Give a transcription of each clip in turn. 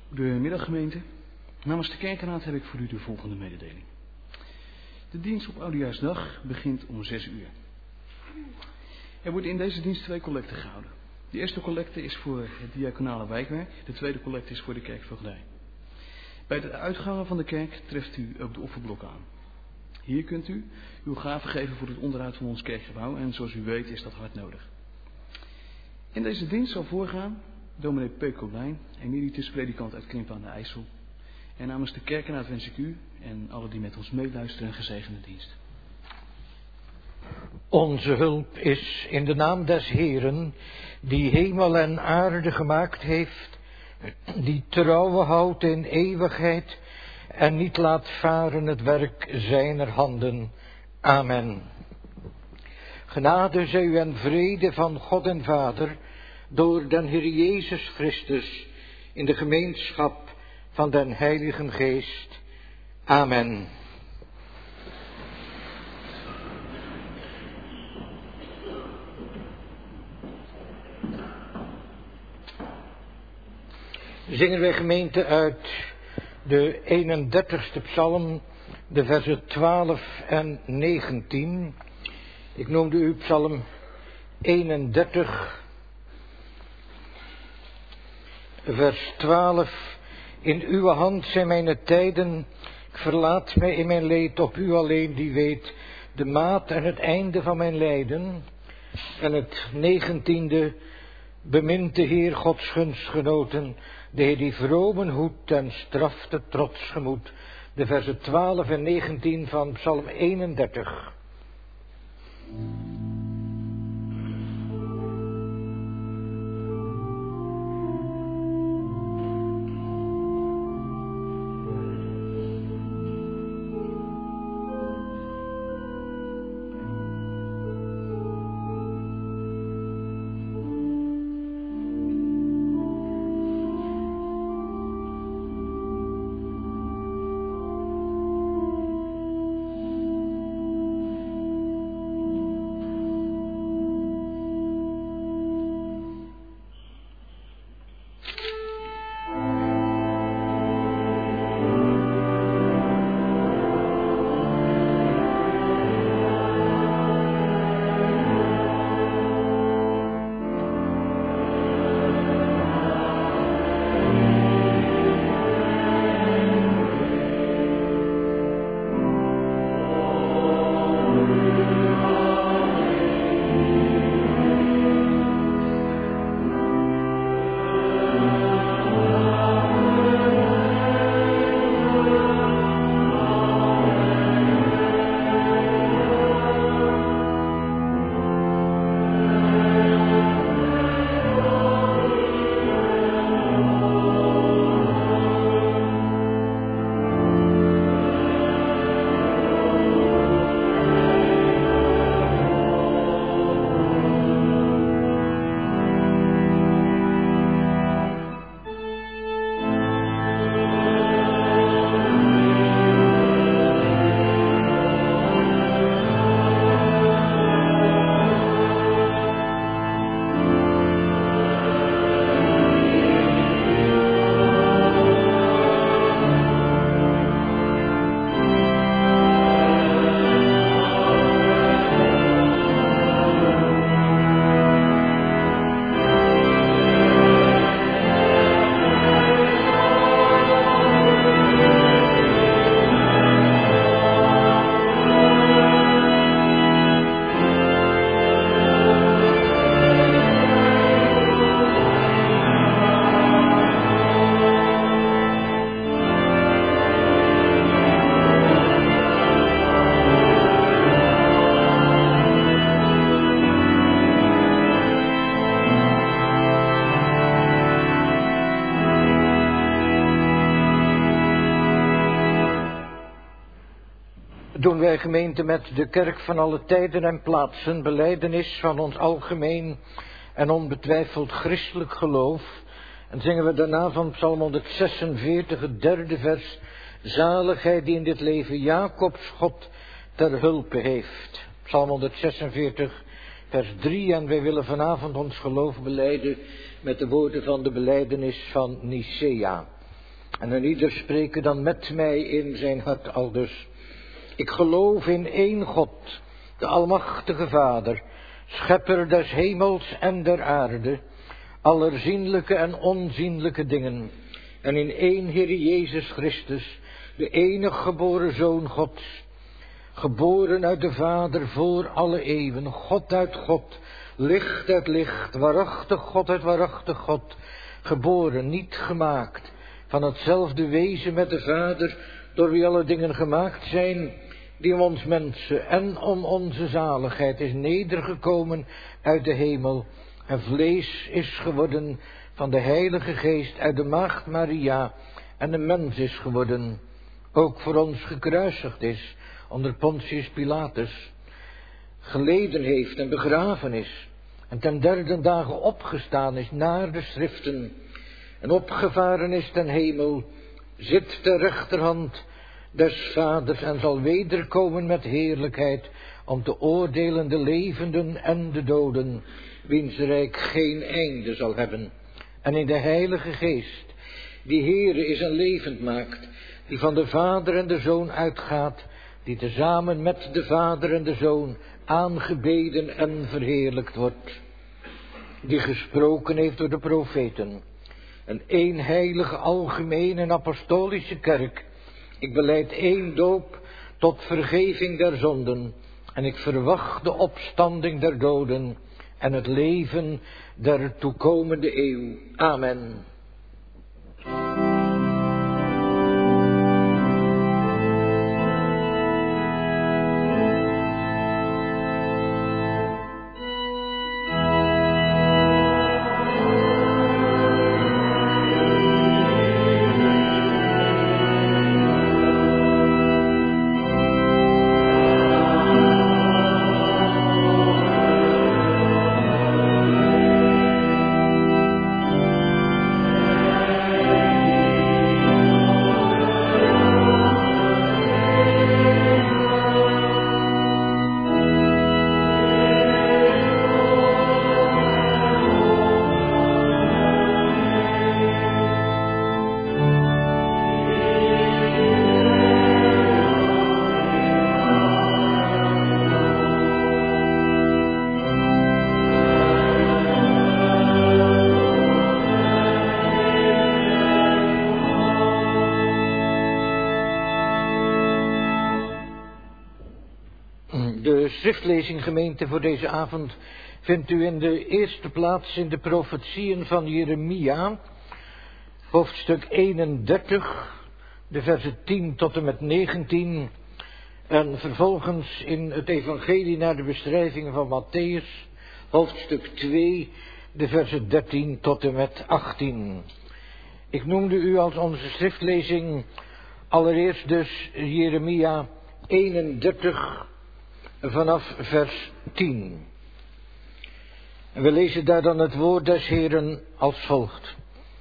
Goedemiddag gemeente. Namens de kerkenraad heb ik voor u de volgende mededeling. De dienst op Oudejaarsdag begint om 6 uur. Er wordt in deze dienst 2 collecten gehouden. De eerste collecte is voor het diaconale wijkwerk. De tweede collecte is voor de kerkvoogdij. Bij de uitgangen van de kerk treft u ook de offerblok aan. Hier kunt u uw gave geven voor het onderhoud van ons kerkgebouw en zoals u weet is dat hard nodig. In deze dienst zal voorgaan dominee P. Colijn, emeritus predikant uit Krimpen aan de IJssel. En namens de kerkenraad wens ik u en alle die met ons meeluisteren een gezegende dienst. Onze hulp is in de naam des Heeren, die hemel en aarde gemaakt heeft, die trouwe houdt in eeuwigheid en niet laat varen het werk zijner handen. Amen. Genade zij u en vrede van God en Vader, door den Heer Jezus Christus, in de gemeenschap van den Heiligen Geest. Amen. Zingen wij gemeente uit de 31ste psalm, de versen 12 en 19. Ik noemde u psalm 31, vers 12. In uw hand zijn mijn tijden, ik verlaat mij in mijn leed, op u alleen die weet de maat en het einde van mijn lijden. En het 19e, bemint de Heer Gods gunstgenoten, de Heer die vromen hoedt en straft het trots gemoed. De versen 12 en 19 van psalm 31. Doen wij gemeente met de kerk van alle tijden en plaatsen belijdenis van ons algemeen en onbetwijfeld christelijk geloof. En zingen we daarna van psalm 146, het 3e vers. Zaligheid die in dit leven Jacobs God ter hulpe heeft. Psalm 146, vers 3. En wij willen vanavond ons geloof belijden met de woorden van de belijdenis van Nicea. En een ieder spreken dan met mij in zijn hart aldus. Ik geloof in één God, de almachtige Vader, schepper des hemels en der aarde, aller zienlijke en onzienlijke dingen. En in één Heer Jezus Christus, de enige geboren Zoon Gods, geboren uit de Vader voor alle eeuwen, God uit God, licht uit licht, waarachtig God uit waarachtig God, geboren, niet gemaakt, van hetzelfde wezen met de Vader, door wie alle dingen gemaakt zijn, die om ons mensen en om onze zaligheid is nedergekomen uit de hemel, en vlees is geworden van de Heilige Geest uit de Maagd Maria, en een mens is geworden, ook voor ons gekruisigd is onder Pontius Pilatus, geleden heeft en begraven is, en ten derde dagen opgestaan is naar de schriften, en opgevaren is ten hemel, zit ter rechterhand des Vaders en zal wederkomen met heerlijkheid, om te oordelen de levenden en de doden, wiens rijk geen einde zal hebben. En in de Heilige Geest, die Heere is en levend maakt, die van de Vader en de Zoon uitgaat, die tezamen met de Vader en de Zoon aangebeden en verheerlijkt wordt, die gesproken heeft door de profeten. Een één heilige, algemene en apostolische kerk. Ik belijd één doop tot vergeving der zonden, en ik verwacht de opstanding der doden en het leven der toekomende eeuw. Amen. De schriftlezing, gemeente, voor deze avond vindt u in de eerste plaats in de profetieën van Jeremia, hoofdstuk 31, de versen 10 tot en met 19, en vervolgens in het evangelie naar de beschrijving van Matthäus, hoofdstuk 2, de versen 13 tot en met 18. Ik noemde u als onze schriftlezing allereerst dus Jeremia 31 vanaf vers 10. En we lezen daar dan het woord des Heeren als volgt.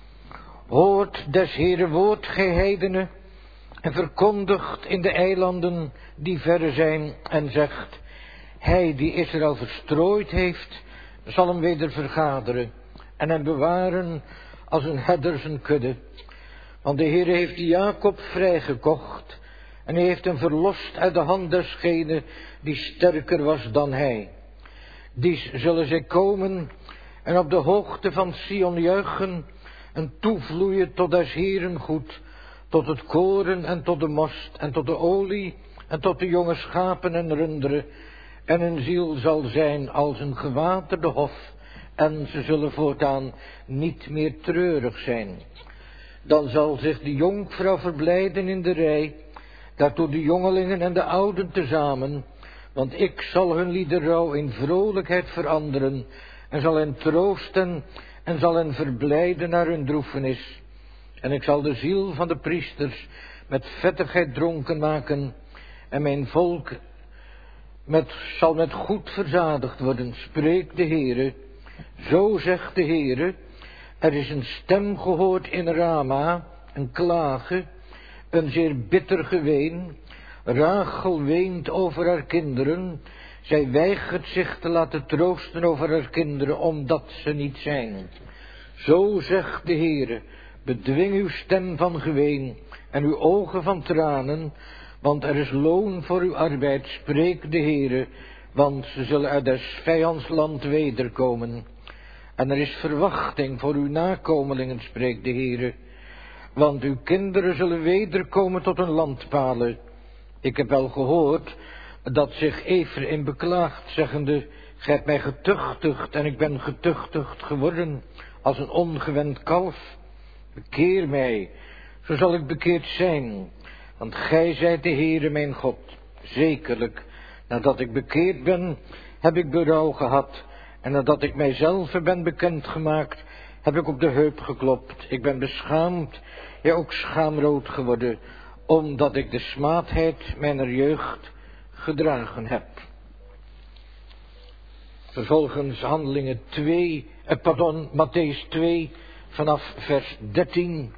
Hoort des Heeren woord, gij heidenen, en verkondigt in de eilanden die verre zijn, en zegt, hij die Israël verstrooid heeft, zal hem weder vergaderen, en hem bewaren als een herder zijn kudde. Want de Heere heeft Jacob vrijgekocht, en hij heeft hem verlost uit de hand desgene die sterker was dan hij. Dies zullen zij komen en op de hoogte van Sion juichen en toevloeien tot des Heeren goed, tot het koren en tot de most en tot de olie en tot de jonge schapen en runderen. En hun ziel zal zijn als een gewaterde hof en ze zullen voortaan niet meer treurig zijn. Dan zal zich de jonkvrouw verblijden in de rij, daartoe de jongelingen en de ouden tezamen, want ik zal hun liederrouw in vrolijkheid veranderen, en zal hen troosten, en zal hen verblijden naar hun droefenis. En ik zal de ziel van de priesters met vettigheid dronken maken, en mijn volk zal met goed verzadigd worden, spreekt de Heere. Zo zegt de Heere, er is een stem gehoord in Rama, een klage, een zeer bitter geween. Rachel weent over haar kinderen. Zij weigert zich te laten troosten over haar kinderen, omdat ze niet zijn. Zo zegt de Heere, Bedwing uw stem van geween en uw ogen van tranen, want er is loon voor uw arbeid, spreekt de Heere, want ze zullen uit des vijands land wederkomen. En er is verwachting voor uw nakomelingen, spreekt de Heere, want uw kinderen zullen wederkomen tot hun landpalen. Ik heb wel gehoord dat zich Efraïm beklaagt, zeggende, gij hebt mij getuchtigd en ik ben getuchtigd geworden als een ongewend kalf. Bekeer mij, zo zal ik bekeerd zijn, want gij zijt de Heere mijn God. Zekerlijk, nadat ik bekeerd ben, heb ik berouw gehad, en nadat ik mijzelf ben bekendgemaakt, heb ik op de heup geklopt. Ik ben beschaamd, ja ook schaamrood geworden, omdat ik de smaadheid mijner jeugd gedragen heb. Vervolgens Handelingen Mattheüs 2, vanaf vers 13.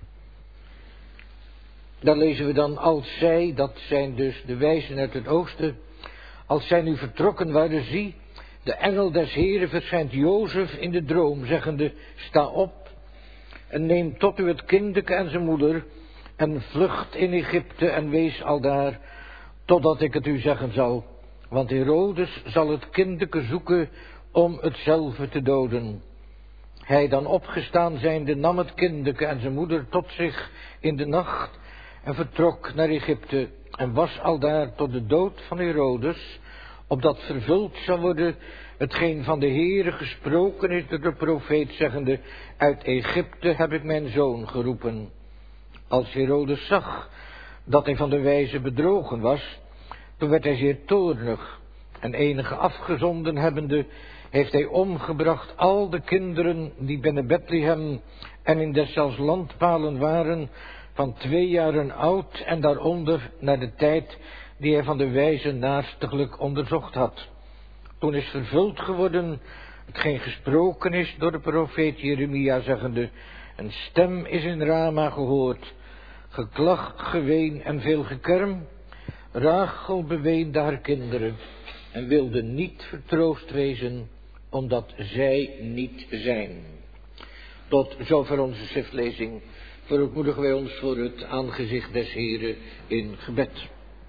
Daar lezen we dan, als zij, dat zijn dus de wijzen uit het oosten, als zij nu vertrokken waren, zie, de engel des Heren verschijnt Jozef in de droom, zeggende, sta op en neem tot u het kindeke en zijn moeder en vlucht in Egypte en wees aldaar, totdat ik het u zeggen zal. Want Herodes zal het kindeke zoeken om hetzelfde te doden. Hij dan opgestaan zijnde nam het kindeke en zijn moeder tot zich in de nacht en vertrok naar Egypte en was aldaar tot de dood van Herodes, opdat vervuld zou worden hetgeen van de Heere gesproken is door de profeet, zeggende, uit Egypte heb ik mijn zoon geroepen. Als Herodes zag dat hij van de wijze bedrogen was, toen werd hij zeer toornig, en enige afgezonden hebbende, heeft hij omgebracht al de kinderen die binnen Bethlehem en in deszelfs landpalen waren, van 2 jaren oud en daaronder naar de tijd die hij van de wijze naarstiglijk onderzocht had. Toen is vervuld geworden hetgeen gesproken is door de profeet Jeremia, zeggende, een stem is in Rama gehoord, geklag, geween en veel gekerm. Rachel beweende haar kinderen en wilde niet vertroost wezen, omdat zij niet zijn. Tot zover onze schriftlezing. Verootmoedigen wij ons voor het aangezicht des Heren in gebed.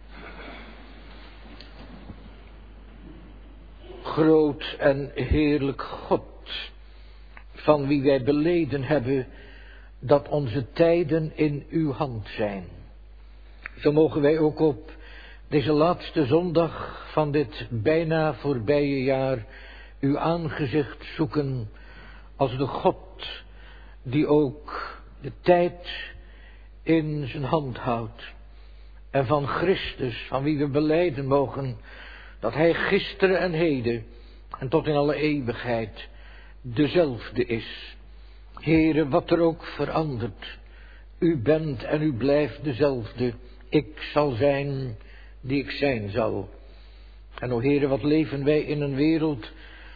Groot en heerlijk God, van wie wij beleden hebben dat onze tijden in uw hand zijn. Zo mogen wij ook op deze laatste zondag van dit bijna voorbije jaar uw aangezicht zoeken als de God die ook de tijd in zijn hand houdt. En van Christus, van wie we belijden mogen dat hij gisteren en heden en tot in alle eeuwigheid dezelfde is. Heere, wat er ook verandert, u bent en u blijft dezelfde. Ik zal zijn die ik zijn zal. En o Heere, wat leven wij in een wereld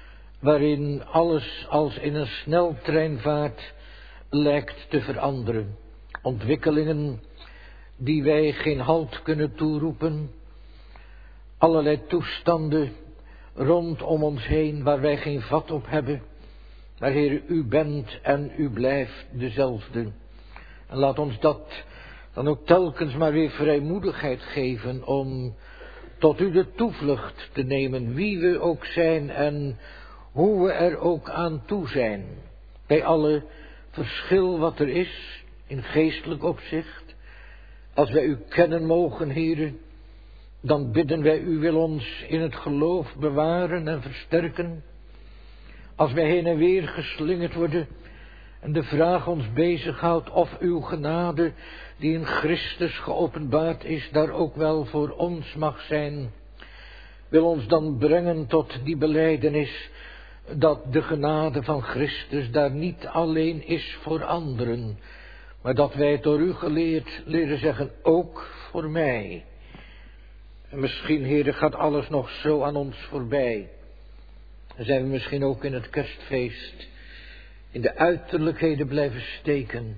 waarin alles als in een sneltreinvaart lijkt te veranderen. Ontwikkelingen die wij geen halt kunnen toeroepen. Allerlei toestanden rondom ons heen waar wij geen vat op hebben. Maar Heere, u bent en u blijft dezelfde. En laat ons dat dan ook telkens maar weer vrijmoedigheid geven om tot u de toevlucht te nemen, wie we ook zijn en hoe we er ook aan toe zijn. Bij alle verschil wat er is in geestelijk opzicht. Als wij u kennen mogen, Heere, dan bidden wij u wil ons in het geloof bewaren en versterken. Als wij heen en weer geslingerd worden en de vraag ons bezighoudt of uw genade die in Christus geopenbaard is, daar ook wel voor ons mag zijn, wil ons dan brengen tot die belijdenis dat de genade van Christus daar niet alleen is voor anderen, maar dat wij het door u geleerd leren zeggen, ook voor mij. En misschien, Heere, gaat alles nog zo aan ons voorbij. En zijn we misschien ook in het kerstfeest in de uiterlijkheden blijven steken.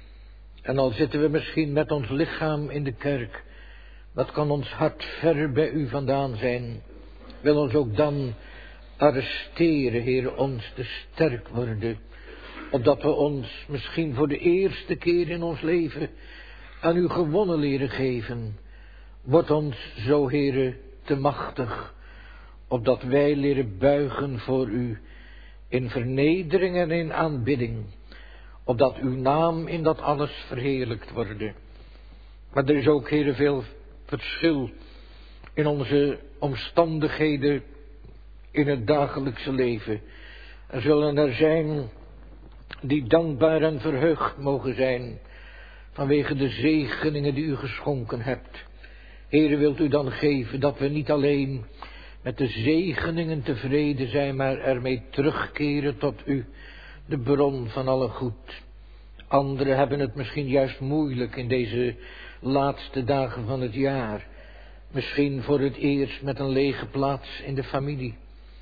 En al zitten we misschien met ons lichaam in de kerk, wat kan ons hart ver bij u vandaan zijn? Wil ons ook dan arresteren, Heere, ons te sterk worden opdat we ons misschien voor de eerste keer in ons leven aan u gewonnen leren geven. Word ons zo, Heere, te machtig, opdat wij leren buigen voor u in vernedering en in aanbidding, opdat uw naam in dat alles verheerlijkt worden. Maar er is ook, Heere, veel verschil in onze omstandigheden in het dagelijkse leven. Er zullen er zijn die dankbaar en verheugd mogen zijn vanwege de zegeningen die u geschonken hebt. Heere, wilt u dan geven dat we niet alleen met de zegeningen tevreden zijn, maar ermee terugkeren tot u, de bron van alle goed. Anderen hebben het misschien juist moeilijk in deze laatste dagen van het jaar. Misschien voor het eerst met een lege plaats in de familie.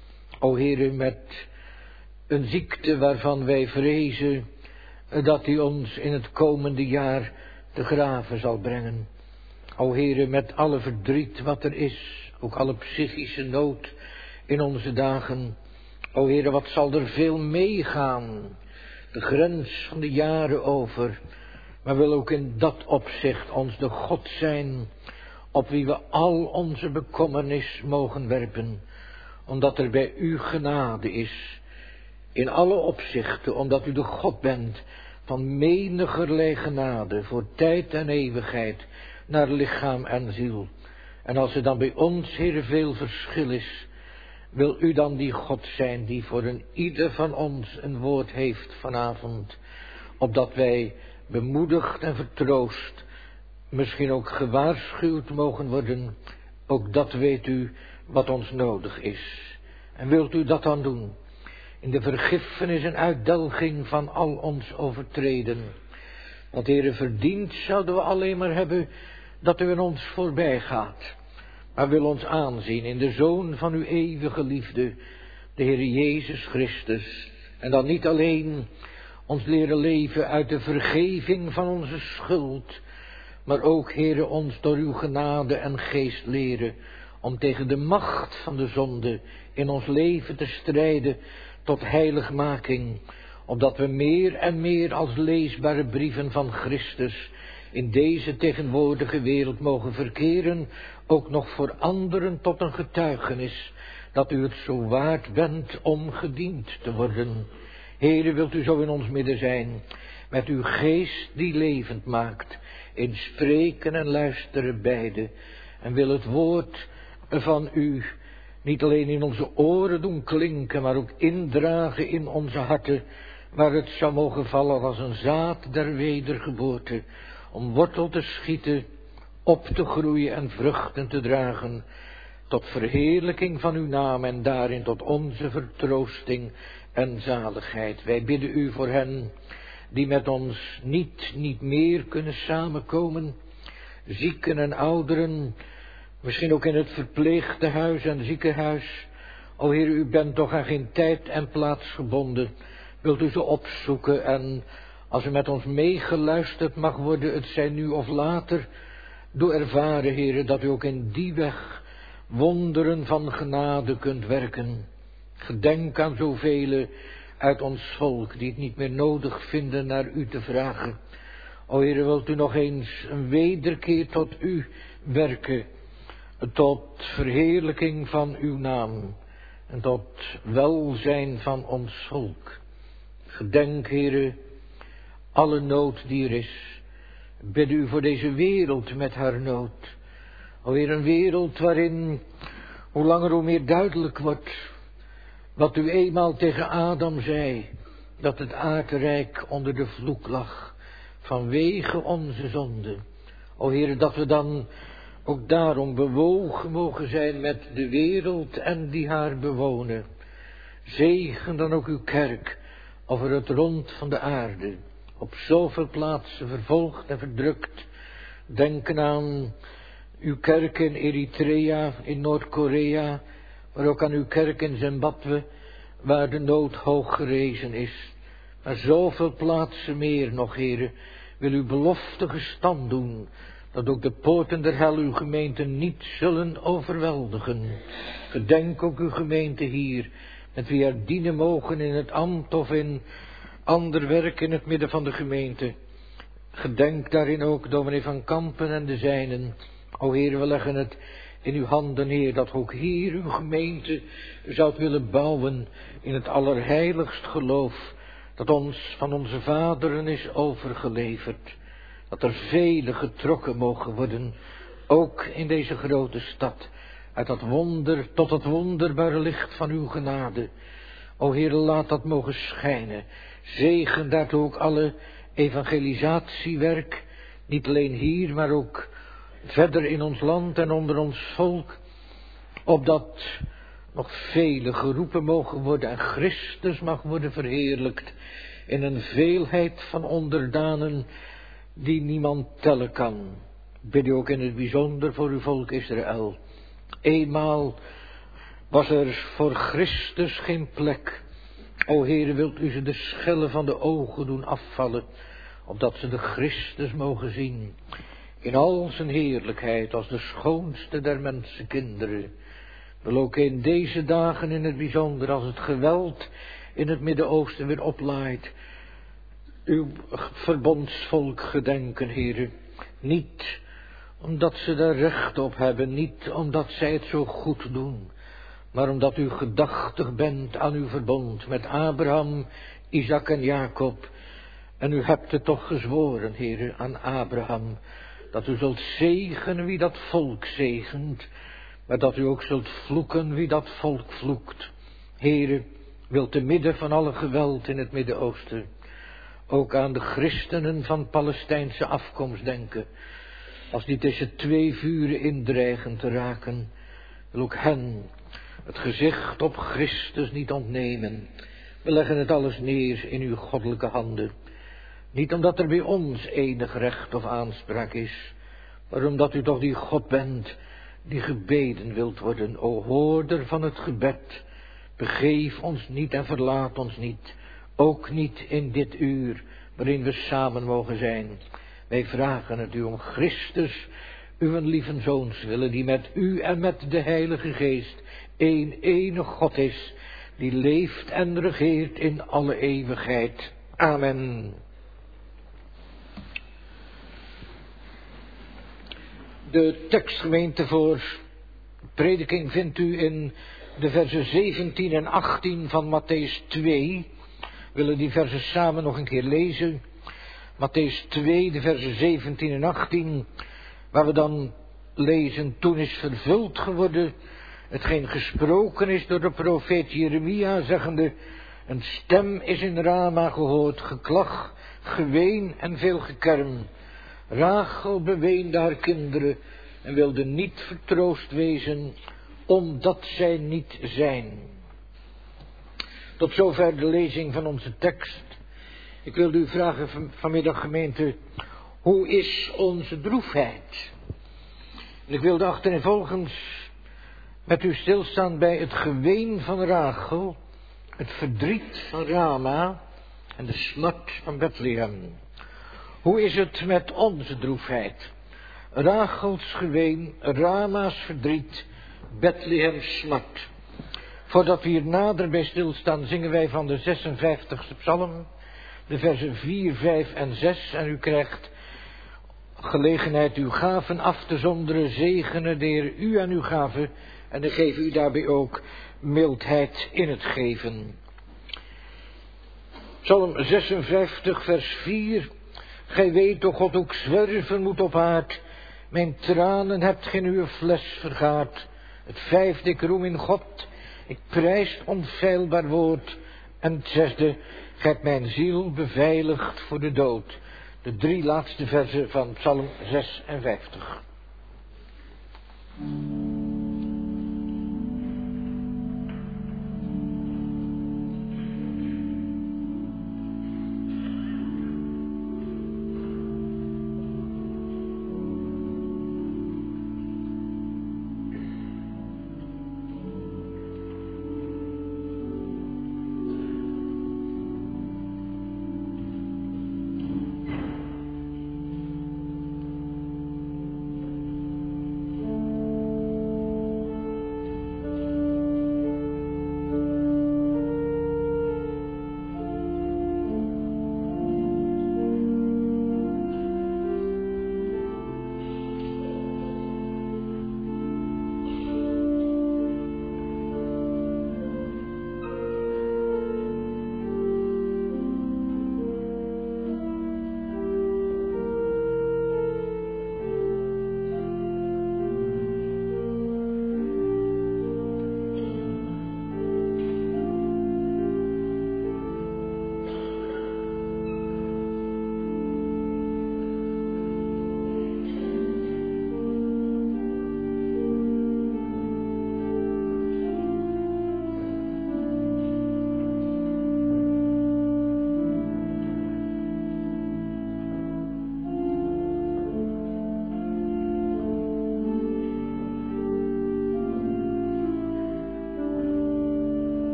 O Heere, met een ziekte waarvan wij vrezen dat die ons in het komende jaar te graven zal brengen. O Heere, met alle verdriet wat er is, ook alle psychische nood in onze dagen. O Heere, wat zal er veel meegaan, de grens van de jaren over. Maar wil ook in dat opzicht ons de God zijn, op wie we al onze bekommernis mogen werpen, omdat er bij u genade is, in alle opzichten, omdat u de God bent van menigerlei genade, voor tijd en eeuwigheid, naar lichaam en ziel. En als er dan bij ons, Heer, veel verschil is, wil u dan die God zijn die voor een ieder van ons een woord heeft vanavond, opdat wij bemoedigd en vertroost, misschien ook gewaarschuwd mogen worden. Ook dat weet u wat ons nodig is. En wilt u dat dan doen in de vergiffenis en uitdelging van al ons overtreden. Want Heere, verdiend zouden we alleen maar hebben dat u in ons voorbij gaat. Maar wil ons aanzien in de Zoon van uw eeuwige liefde, de Heere Jezus Christus. En dan niet alleen ons leren leven uit de vergeving van onze schuld, maar ook, Heere, ons door uw genade en geest leren om tegen de macht van de zonde in ons leven te strijden tot heiligmaking, opdat we meer en meer als leesbare brieven van Christus in deze tegenwoordige wereld mogen verkeren, ook nog voor anderen tot een getuigenis dat u het zo waard bent om gediend te worden. Heere, wilt u zo in ons midden zijn, met uw geest die levend maakt, in spreken en luisteren beide, en wil het woord van u niet alleen in onze oren doen klinken, maar ook indragen in onze harten, waar het zou mogen vallen als een zaad der wedergeboorte, om wortel te schieten, op te groeien en vruchten te dragen, tot verheerlijking van uw naam en daarin tot onze vertroosting en zaligheid. Wij bidden u voor hen die met ons niet meer kunnen samenkomen, zieken en ouderen, misschien ook in het verpleegtehuis en ziekenhuis. O Heer, u bent toch aan geen tijd en plaats gebonden. Wilt u ze opzoeken en als er met ons meegeluisterd mag worden, het zij nu of later, doe ervaren, Heer, dat u ook in die weg wonderen van genade kunt werken. Gedenk aan zoveel uit ons volk die het niet meer nodig vinden naar u te vragen. O Heer, wilt u nog eens een wederkeer tot u werken, tot verheerlijking van uw naam en tot welzijn van ons volk. Gedenk, Heere, alle nood die er is. Bid u voor deze wereld met haar nood. O Heer, een wereld waarin hoe langer hoe meer duidelijk wordt wat u eenmaal tegen Adam zei, dat het aardrijk onder de vloek lag vanwege onze zonde. O Heer, dat we dan ook daarom bewogen mogen zijn met de wereld en die haar bewonen. Zegen dan ook uw kerk over het rond van de aarde, op zoveel plaatsen vervolgd en verdrukt. Denken aan uw kerk in Eritrea, in Noord-Korea, maar ook aan uw kerk in Zimbabwe, waar de nood hoog gerezen is. Maar zoveel plaatsen meer nog, Heere, wil uw belofte gestand doen, dat ook de poorten der hel uw gemeente niet zullen overweldigen. Gedenk ook uw gemeente hier, met wie er dienen mogen in het ambt of in ander werk in het midden van de gemeente. Gedenk daarin ook dominee Van Kampen en de zijnen. O Heer, we leggen het in uw handen neer, dat ook hier uw gemeente zoudt willen bouwen in het allerheiligst geloof, dat ons van onze vaderen is overgeleverd. Dat er vele getrokken mogen worden, ook in deze grote stad, uit dat wonder tot het wonderbare licht van uw genade. O Heer, laat dat mogen schijnen. Zegen daartoe ook alle evangelisatiewerk, niet alleen hier, maar ook verder in ons land en onder ons volk, opdat nog vele geroepen mogen worden en Christus mag worden verheerlijkt in een veelheid van onderdanen die niemand tellen kan. Bid u ook in het bijzonder voor uw volk Israël. Eenmaal was er voor Christus geen plek. O Heere, wilt u ze de schellen van de ogen doen afvallen, opdat ze de Christus mogen zien, in al zijn heerlijkheid als de schoonste der mensenkinderen. Wil ook in deze dagen in het bijzonder, als het geweld in het Midden-Oosten weer oplaait, uw verbondsvolk gedenken, Heere. Niet omdat ze daar recht op hebben, niet omdat zij het zo goed doen, maar omdat u gedachtig bent aan uw verbond met Abraham, Isaac en Jacob. En u hebt het toch gezworen, Heere, aan Abraham, dat u zult zegenen wie dat volk zegent, maar dat u ook zult vloeken wie dat volk vloekt. Heere, wilt te midden van alle geweld in het Midden-Oosten ook aan de christenen van Palestijnse afkomst denken, als die tussen twee vuren indreigen te raken. Wil ook hen het gezicht op Christus niet ontnemen. We leggen het alles neer in uw goddelijke handen. Niet omdat er bij ons enig recht of aanspraak is, maar omdat u toch die God bent die gebeden wilt worden. O hoorder van het gebed, begeef ons niet en verlaat ons niet, ook niet in dit uur waarin we samen mogen zijn. Wij vragen het u om Christus, uw lieve zoons willen, die met u en met de Heilige Geest één enige God is, die leeft en regeert in alle eeuwigheid. Amen. De tekstgemeente voor prediking vindt u in de versen 17 en 18 van Mattheüs 2. We willen die versen samen nog een keer lezen. Mattheüs 2, de versen 17 en 18, waar we dan lezen: toen is vervuld geworden hetgeen gesproken is door de profeet Jeremia, zeggende: een stem is in Rama gehoord, geklag, geween en veel gekerm. Rachel beweende haar kinderen en wilde niet vertroost wezen, omdat zij niet zijn. Tot zover de lezing van onze tekst. Ik wilde u vragen vanmiddag, gemeente, hoe is onze droefheid? En ik wilde achtereenvolgens met u stilstaan bij het geween van Rachel, het verdriet van Rama en de smart van Bethlehem. Hoe is het met onze droefheid? Rachels geween, Rama's verdriet, Bethlehems smart. Voordat we hier nader bij stilstaan, zingen wij van de 56e psalm, de versen 4, 5 en 6. En u krijgt gelegenheid uw gaven af te zonderen, zegenen de Heer u en uw gaven, en dan geven u daarbij ook mildheid in het geven. Psalm 56, vers 4. Gij weet, o God, ook zwerven moet op aard. Mijn tranen hebt geen uw fles vergaard. Het 5e, ik roem in God. Ik prijs onfeilbaar woord. En het 6e, gij hebt mijn ziel beveiligd voor de dood. De 3 laatste versen van Psalm 56.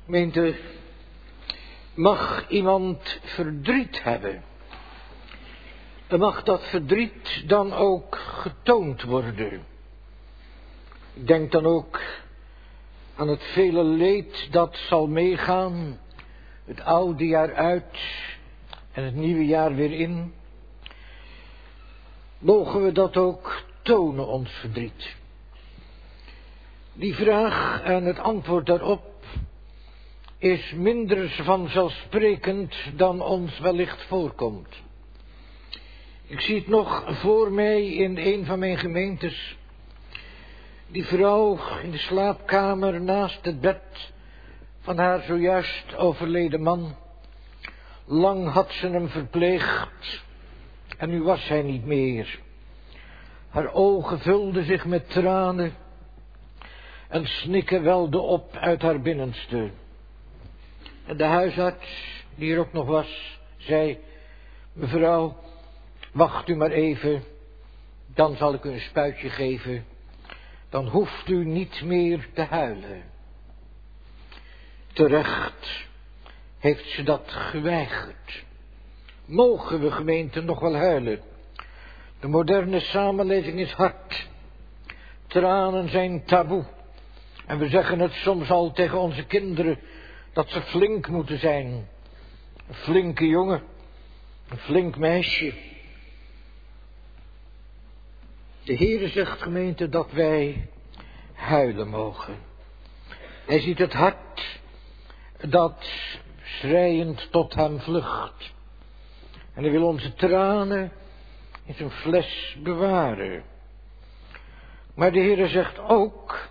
Gemeente, mag iemand verdriet hebben? En mag dat verdriet dan ook getoond worden? Ik denk dan ook aan het vele leed dat zal meegaan, het oude jaar uit en het nieuwe jaar weer in. Mogen we dat ook tonen, ons verdriet? Die vraag en het antwoord daarop is minder vanzelfsprekend dan ons wellicht voorkomt. Ik zie het nog voor mij in een van mijn gemeentes. Die vrouw in de slaapkamer naast het bed van haar zojuist overleden man. Lang had ze hem verpleegd en nu was hij niet meer. Haar ogen vulden zich met tranen en snikken welden op uit haar binnenste. En de huisarts, die er ook nog was, zei: mevrouw, wacht u maar even, dan zal ik u een spuitje geven. Dan hoeft u niet meer te huilen. Terecht heeft ze dat geweigerd. Mogen we, gemeente, nog wel huilen? De moderne samenleving is hard. Tranen zijn taboe. En we zeggen het soms al tegen onze kinderen, dat ze flink moeten zijn. Een flinke jongen, een flink meisje. De Heere zegt, gemeente, dat wij huilen mogen. Hij ziet het hart dat schreiend tot hem vlucht. En hij wil onze tranen in zijn fles bewaren. Maar de Heere zegt ook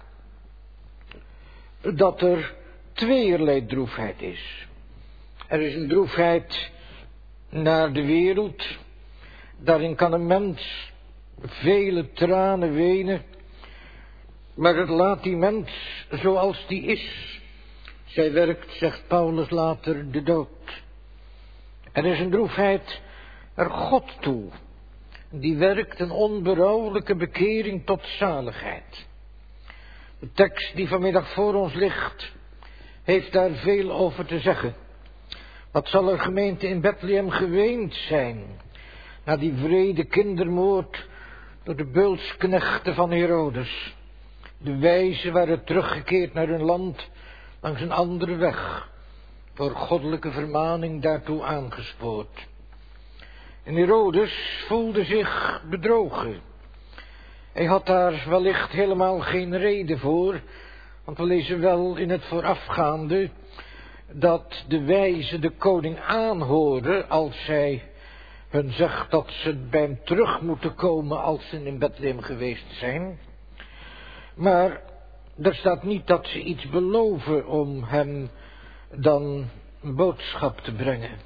dat er tweeërlei droefheid is. Er is een droefheid naar de wereld. Daarin kan een mens vele tranen wenen, maar het laat die mens zoals die is. Zij werkt, zegt Paulus later, de dood. Er is een droefheid naar God toe. Die werkt een onberouwelijke bekering tot zaligheid. De tekst die vanmiddag voor ons ligt, heeft daar veel over te zeggen. Wat zal er, gemeente, in Bethlehem geweend zijn na die wrede kindermoord door de beulsknechten van Herodes. De wijzen waren teruggekeerd naar hun land langs een andere weg, door goddelijke vermaning daartoe aangespoord. En Herodes voelde zich bedrogen. Hij had daar wellicht helemaal geen reden voor, want we lezen wel in het voorafgaande dat de wijzen de koning aanhoren als hij hun zegt dat ze bij hem terug moeten komen als ze in Bethlehem geweest zijn. Maar er staat niet dat ze iets beloven om hem dan een boodschap te brengen.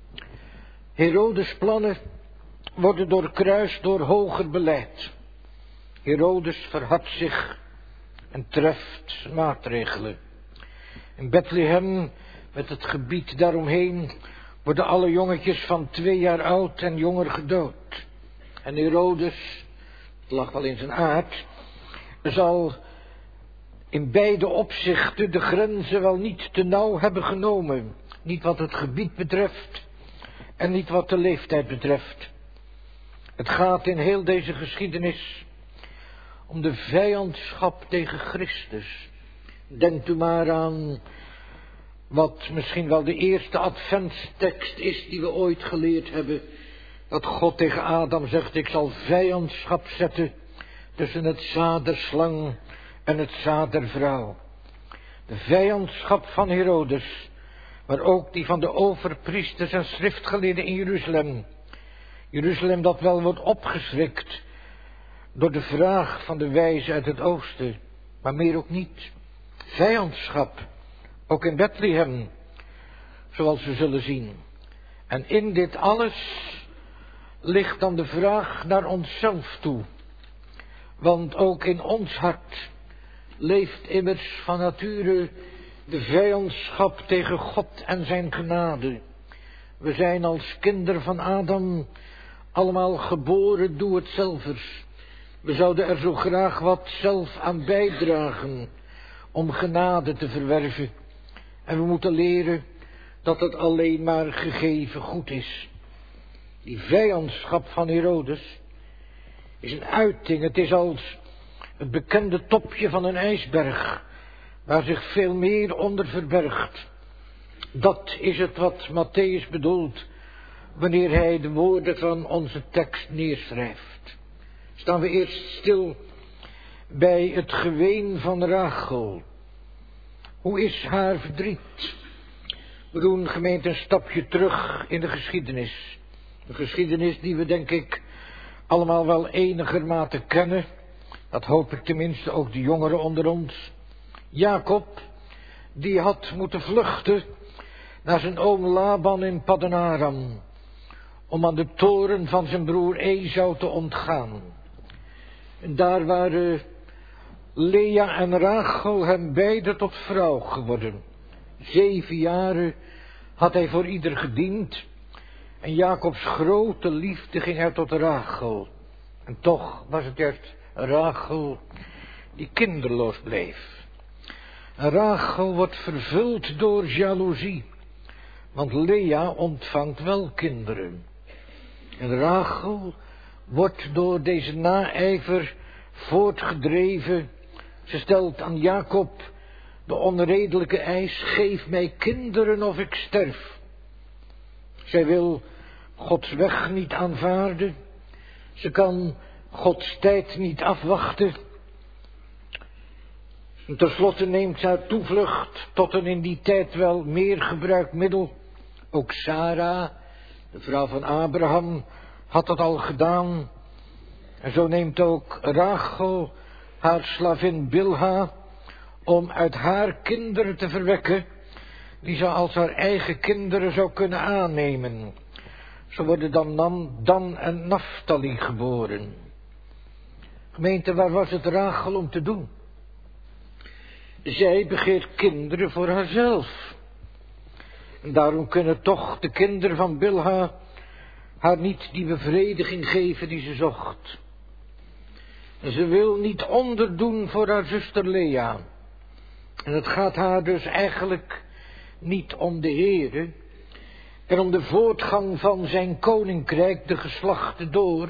Herodes' plannen worden doorkruist door hoger beleid. Herodes verhardt zich en treft maatregelen. In Bethlehem, met het gebied daaromheen, worden alle jongetjes van 2 jaar oud en jonger gedood. En Herodes, het lag wel in zijn aard, zal in beide opzichten de grenzen wel niet te nauw hebben genomen. Niet wat het gebied betreft en niet wat de leeftijd betreft. Het gaat in heel deze geschiedenis om de vijandschap tegen Christus. Denkt u maar aan wat misschien wel de eerste adventstekst is die we ooit geleerd hebben. Dat God tegen Adam zegt: ik zal vijandschap zetten tussen het zaad der slang en het zaad der vrouw. De vijandschap van Herodes, maar ook die van de overpriesters en schriftgeleerden in Jeruzalem. Jeruzalem dat wel wordt opgeschrikt door de vraag van de wijzen uit het oosten, maar meer ook niet. Vijandschap, ook in Bethlehem, zoals we zullen zien. En in dit alles ligt dan de vraag naar onszelf toe. Want ook in ons hart leeft immers van nature de vijandschap tegen God en zijn genade. We zijn als kinderen van Adam allemaal geboren doe-het-zelvers. We zouden er zo graag wat zelf aan bijdragen om genade te verwerven. En we moeten leren dat het alleen maar gegeven goed is. Die vijandschap van Herodes is een uiting. Het is als het bekende topje van een ijsberg, waar zich veel meer onder verbergt. Dat is het wat Mattheüs bedoelt wanneer hij de woorden van onze tekst neerschrijft. Staan we eerst stil bij het geween van Rachel. Hoe is haar verdriet? We doen, gemeente, een stapje terug in de geschiedenis. Een geschiedenis die we, denk ik, allemaal wel enigermate kennen. Dat hoop ik tenminste, ook de jongeren onder ons. Jacob, die had moeten vluchten naar zijn oom Laban in Paddan Aram, om aan de toren van zijn broer Esau te ontgaan. En daar waren Lea en Rachel hem beide tot vrouw geworden. 7 jaren had hij voor ieder gediend. En Jacobs grote liefde ging uit tot Rachel. En toch was het juist Rachel die kinderloos bleef. En Rachel wordt vervuld door jaloezie. Want Lea ontvangt wel kinderen. En Rachel wordt door deze naijver voortgedreven. Ze stelt aan Jacob de onredelijke eis: geef mij kinderen of ik sterf. Zij wil Gods weg niet aanvaarden. Ze kan Gods tijd niet afwachten. En tenslotte neemt ze haar toevlucht tot een in die tijd wel meer gebruikt middel. Ook Sarah, de vrouw van Abraham, had dat al gedaan. En zo neemt ook Rachel haar slavin Bilha om uit haar kinderen te verwekken, die ze als haar eigen kinderen zou kunnen aannemen. Zo worden Dan en Naphtali geboren. Gemeente, waar was het Rachel om te doen? Zij begeert kinderen voor haarzelf. En daarom kunnen toch de kinderen van Bilha haar niet die bevrediging geven die ze zocht. En ze wil niet onderdoen voor haar zuster Lea. En het gaat haar dus eigenlijk niet om de Heere en om de voortgang van zijn koninkrijk, de geslachten door.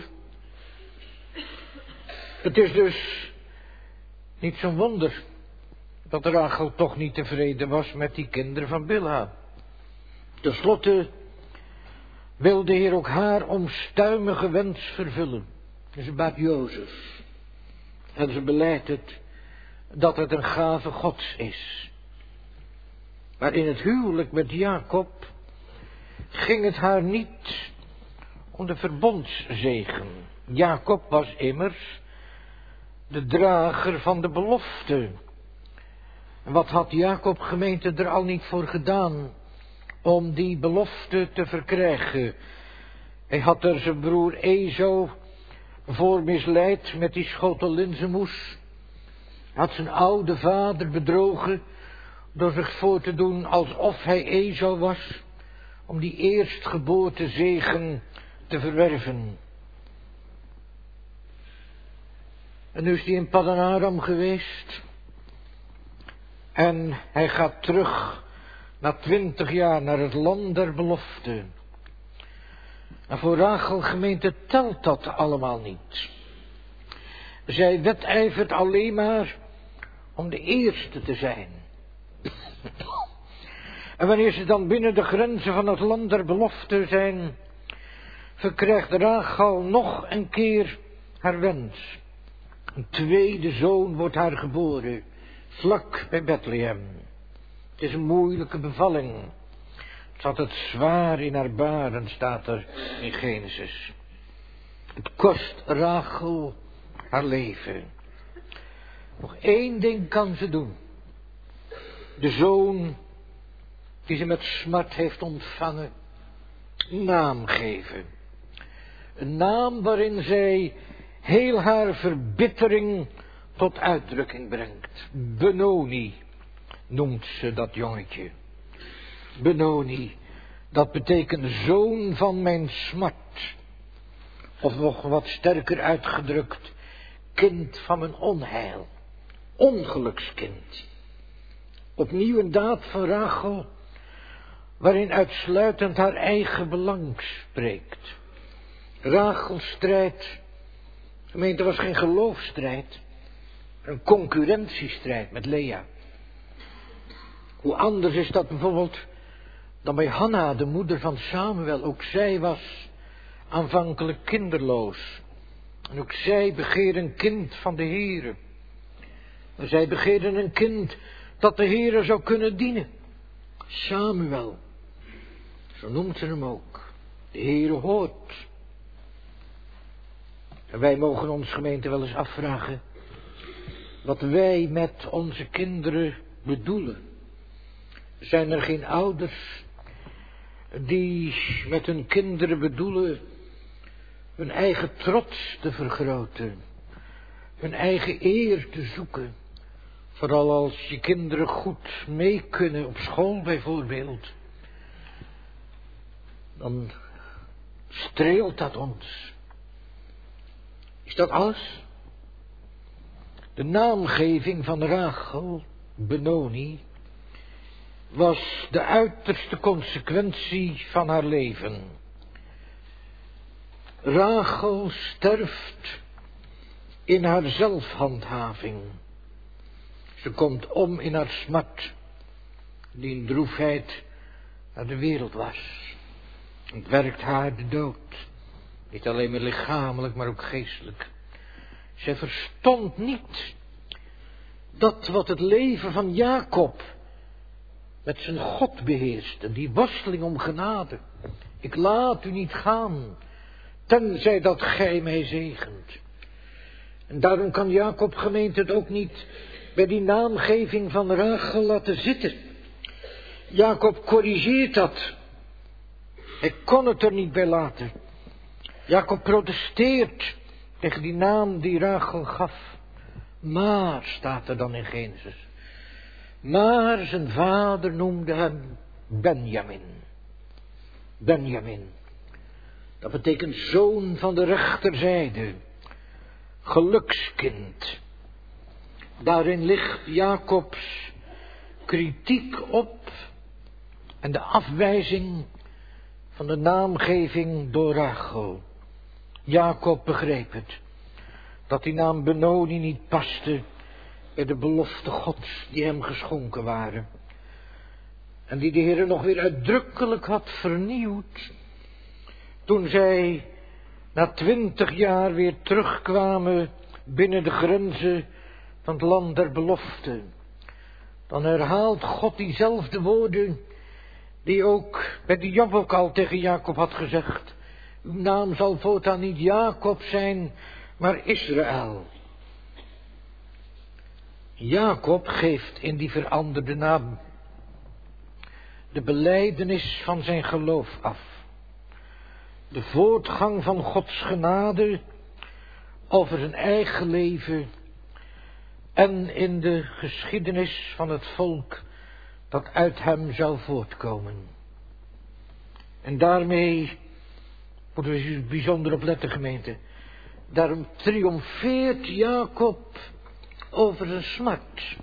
Het is dus niet zo'n wonder dat Rachel toch niet tevreden was met die kinderen van Bilha. Ten slotte wil de Heer ook haar onstuimige wens vervullen. Ze baat Jozef. En ze beleidt het dat het een gave Gods is. Maar in het huwelijk met Jacob ging het haar niet om de verbondszegen. Jacob was immers de drager van de belofte. En wat had Jacob, gemeente, er al niet voor gedaan om die belofte te verkrijgen? Hij had er zijn broer Esau voor misleid met die schotel linzenmoes. Had zijn oude vader bedrogen door zich voor te doen alsof hij Esau was, om die eerstgeboorte zegen te verwerven. En nu is hij in Paddan Aram geweest. En hij gaat terug na 20 jaar naar het land der belofte. En voor Rachel, gemeente, telt dat allemaal niet. Zij wedijvert alleen maar om de eerste te zijn. En wanneer ze dan binnen de grenzen van het land der belofte zijn, verkrijgt Rachel nog een keer haar wens. Een tweede zoon wordt haar geboren, vlak bij Bethlehem. Het is een moeilijke bevalling. Ze had het zwaar in haar baren, staat er in Genesis. Het kost Rachel haar leven. Nog 1 ding kan ze doen. De zoon die ze met smart heeft ontvangen, een naam geven. Een naam waarin zij heel haar verbittering tot uitdrukking brengt. Benoni noemt ze dat jongetje. Benoni, dat betekent zoon van mijn smart. Of nog wat sterker uitgedrukt, kind van mijn onheil. Ongelukskind. Opnieuw een daad van Rachel, waarin uitsluitend haar eigen belang spreekt. Rachels strijd, gemeente, was geen geloofsstrijd, een concurrentiestrijd met Lea. Hoe anders is dat bijvoorbeeld dan bij Hanna, de moeder van Samuel. Ook zij was aanvankelijk kinderloos. En ook zij begeerde een kind van de Heere. Maar zij begeerde een kind dat de Heere zou kunnen dienen. Samuel, zo noemt ze hem ook. De Heere hoort. En wij mogen ons, gemeente, wel eens afvragen wat wij met onze kinderen bedoelen. Zijn er geen ouders die met hun kinderen bedoelen hun eigen trots te vergroten, hun eigen eer te zoeken, vooral als je kinderen goed mee kunnen op school bijvoorbeeld, dan streelt dat ons. Is dat alles? De naamgeving van Rachel, Benoni, was de uiterste consequentie van haar leven. Rachel sterft in haar zelfhandhaving. Ze komt om in haar smart, die in droefheid naar de wereld was. Het werkt haar de dood. Niet alleen maar lichamelijk, maar ook geestelijk. Zij verstond niet dat wat het leven van Jacob met zijn God beheerste, die worsteling om genade. Ik laat u niet gaan, tenzij dat gij mij zegent. En daarom kan Jacob, gemeente, het ook niet bij die naamgeving van Rachel laten zitten. Jacob corrigeert dat. Hij kon het er niet bij laten. Jacob protesteert tegen die naam die Rachel gaf. Maar, staat er dan in Genesis. Maar zijn vader noemde hem Benjamin. Benjamin. Dat betekent zoon van de rechterzijde. Gelukskind. Daarin ligt Jacobs kritiek op en de afwijzing van de naamgeving door Rachel. Jacob begreep het, dat die naam Benoni niet paste bij de belofte Gods die hem geschonken waren. En die de Heer nog weer uitdrukkelijk had vernieuwd, toen zij na 20 jaar weer terugkwamen binnen de grenzen van het land der belofte. Dan herhaalt God diezelfde woorden die ook bij de Jabok al tegen Jacob had gezegd. Uw naam zal voortaan niet Jacob zijn, maar Israël. Jacob geeft in die veranderde naam de belijdenis van zijn geloof af. De voortgang van Gods genade over zijn eigen leven en in de geschiedenis van het volk dat uit hem zou voortkomen. En daarmee moeten we bijzonder op letten, gemeente. Daarom triomfeert Jacob over zijn smart.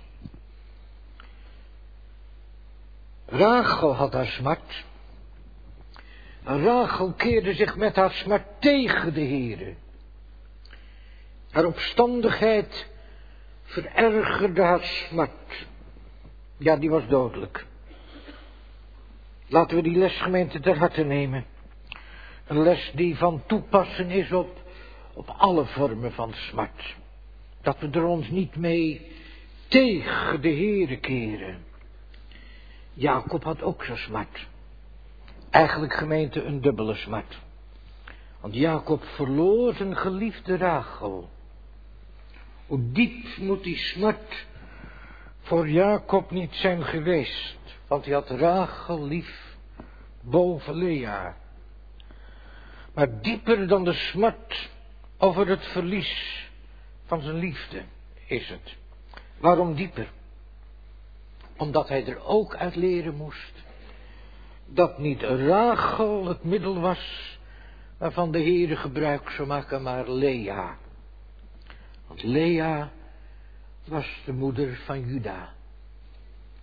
Rachel had haar smart. En Rachel keerde zich met haar smart tegen de Heere. Haar opstandigheid verergerde haar smart. Ja, die was dodelijk. Laten we die les, gemeente, ter harte nemen. Een les die van toepassing is op alle vormen van smart. Dat we er ons niet mee tegen de Heere keren. Jacob had ook zo'n smart. Eigenlijk, gemeente, een dubbele smart. Want Jacob verloor zijn geliefde Rachel. Hoe diep moet die smart voor Jacob niet zijn geweest? Want hij had Rachel lief boven Lea. Maar dieper dan de smart over het verlies van zijn liefde is het. Waarom dieper? Omdat hij er ook uit leren moest dat niet Rachel het middel was waarvan de Heere gebruik zou maken, maar Lea. Want Lea was de moeder van Juda.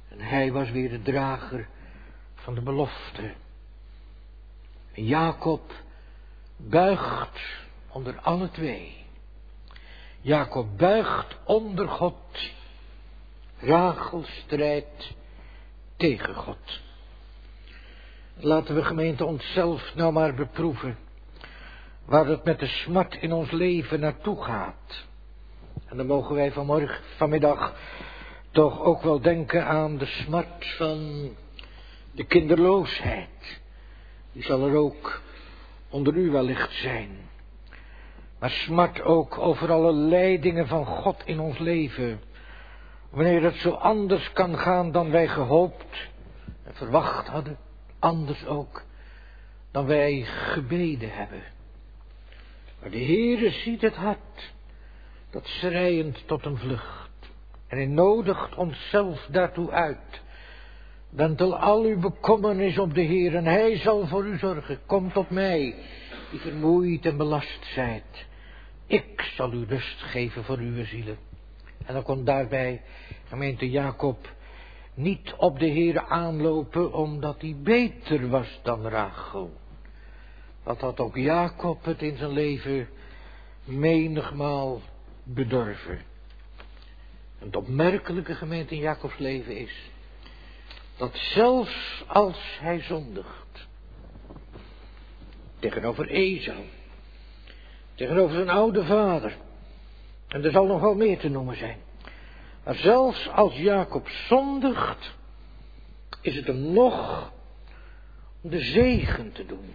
En hij was weer de drager van de belofte. En Jacob buigt onder alle twee. Jacob buigt onder God. Rachel strijdt tegen God. Laten we, gemeente, onszelf nou maar beproeven waar het met de smart in ons leven naartoe gaat. En dan mogen wij vanmiddag toch ook wel denken aan de smart van de kinderloosheid. Die zal er ook onder u wellicht zijn. Maar smart ook over alle leidingen van God in ons leven. Wanneer het zo anders kan gaan dan wij gehoopt en verwacht hadden. Anders ook dan wij gebeden hebben. Maar de Heere ziet het hart, dat schreiend tot een vlucht. En hij nodigt onszelf daartoe uit. Wentel al uw bekommernis op de Heer en hij zal voor u zorgen. Kom tot mij, die vermoeid en belast zijt. Ik zal u rust geven voor uw zielen. En dan kon daarbij, gemeente, Jacob niet op de Heer aanlopen, omdat hij beter was dan Rachel. Dat had ook Jacob het in zijn leven menigmaal bedorven. En het opmerkelijke, gemeente, in Jacobs leven is dat zelfs als hij zondigt tegenover Esau, tegenover zijn oude vader, en er zal nog wel meer te noemen zijn, maar zelfs als Jacob zondigt, is het hem nog om de zegen te doen.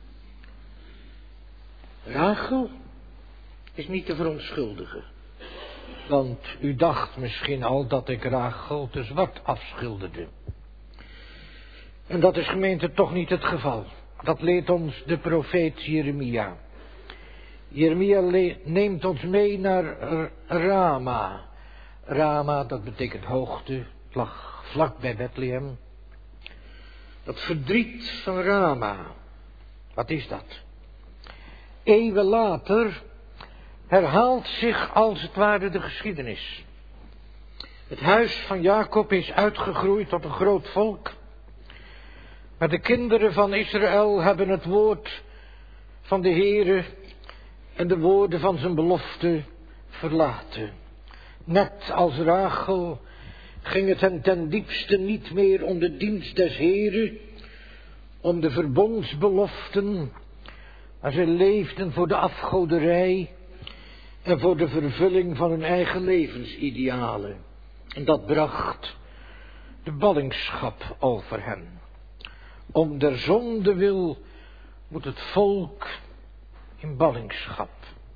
Rachel is niet te verontschuldigen. Want u dacht misschien al dat ik Rachel te zwart afschilderde. En dat is, gemeente, toch niet het geval. Dat leert ons de profeet Jeremia. Jeremia neemt ons mee naar Rama. Rama, dat betekent hoogte. Het lag vlak bij Bethlehem. Dat verdriet van Rama. Wat is dat? Eeuwen later herhaalt zich als het ware de geschiedenis. Het huis van Jacob is uitgegroeid tot een groot volk. Maar de kinderen van Israël hebben het woord van de Heere en de woorden van zijn belofte verlaten. Net als Rachel ging het hen ten diepste niet meer om de dienst des Heere, om de verbondsbeloften, maar zij leefden voor de afgoderij en voor de vervulling van hun eigen levensidealen. En dat bracht de ballingschap over hen. Om der zonde wil moet het volk in ballingschap.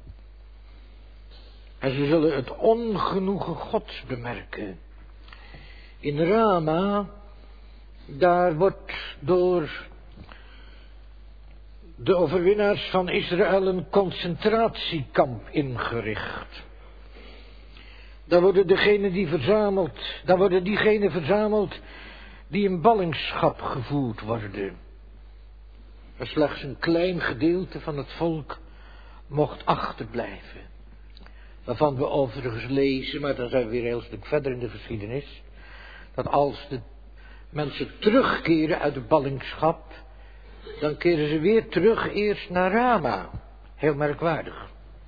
En ze zullen het ongenoegen Gods bemerken. In Rama, daar wordt door de overwinnaars van Israël een concentratiekamp ingericht. Daar worden diegenen verzameld die in ballingschap gevoerd worden. Maar slechts een klein gedeelte van het volk mocht achterblijven. Waarvan we overigens lezen, maar dan zijn we weer een heel stuk verder in de geschiedenis, dat als de mensen terugkeren uit de ballingschap, dan keren ze weer terug eerst naar Rama. Heel merkwaardig.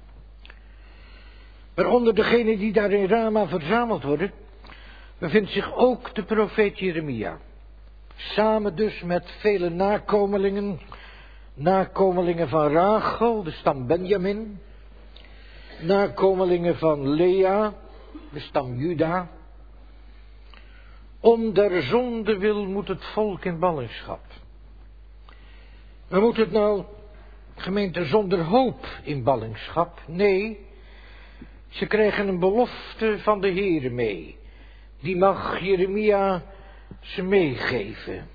Maar onder degenen die daar in Rama verzameld worden, bevindt zich ook de profeet Jeremia. Samen dus met vele nakomelingen van Rachel, de stam Benjamin, nakomelingen van Lea, de stam Juda. Om der zonde wil moet het volk in ballingschap. Maar moet het nou, gemeente, zonder hoop in ballingschap? Nee, ze krijgen een belofte van de Heere mee. Die mag Jeremia ze meegeven.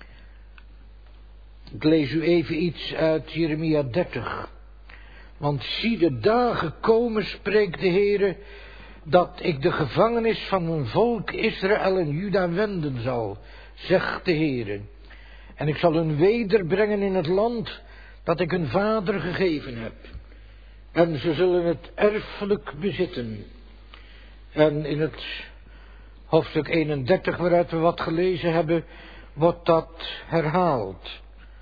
Ik lees u even iets uit Jeremia 30. Want zie, de dagen komen, spreekt de Heere, dat ik de gevangenis van mijn volk Israël en Juda wenden zal, zegt de Heere. En ik zal hun wederbrengen in het land dat ik hun vader gegeven heb. En ze zullen het erfelijk bezitten. En in het hoofdstuk 31, waaruit we wat gelezen hebben, wordt dat herhaald.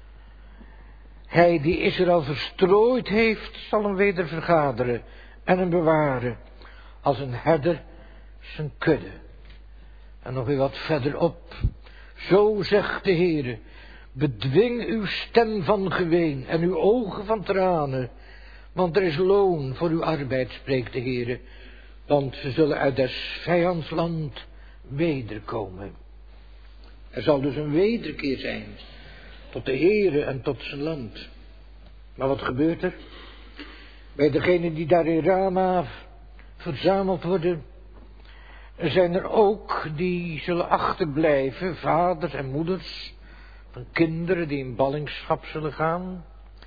Hij die Israël verstrooid heeft, zal hem weder vergaderen en hem bewaren, als een herder zijn kudde. En nog weer wat verderop. Zo zegt de Heere, bedwing uw stem van geween en uw ogen van tranen, want er is loon voor uw arbeid, spreekt de Heere, want ze zullen uit des vijands land wederkomen. Er zal dus een wederkeer zijn tot de Heere en tot zijn land. Maar wat gebeurt er? Bij degenen die daar in Rama verzameld worden, zijn er ook die zullen achterblijven, vaders en moeders van kinderen die in ballingschap zullen gaan.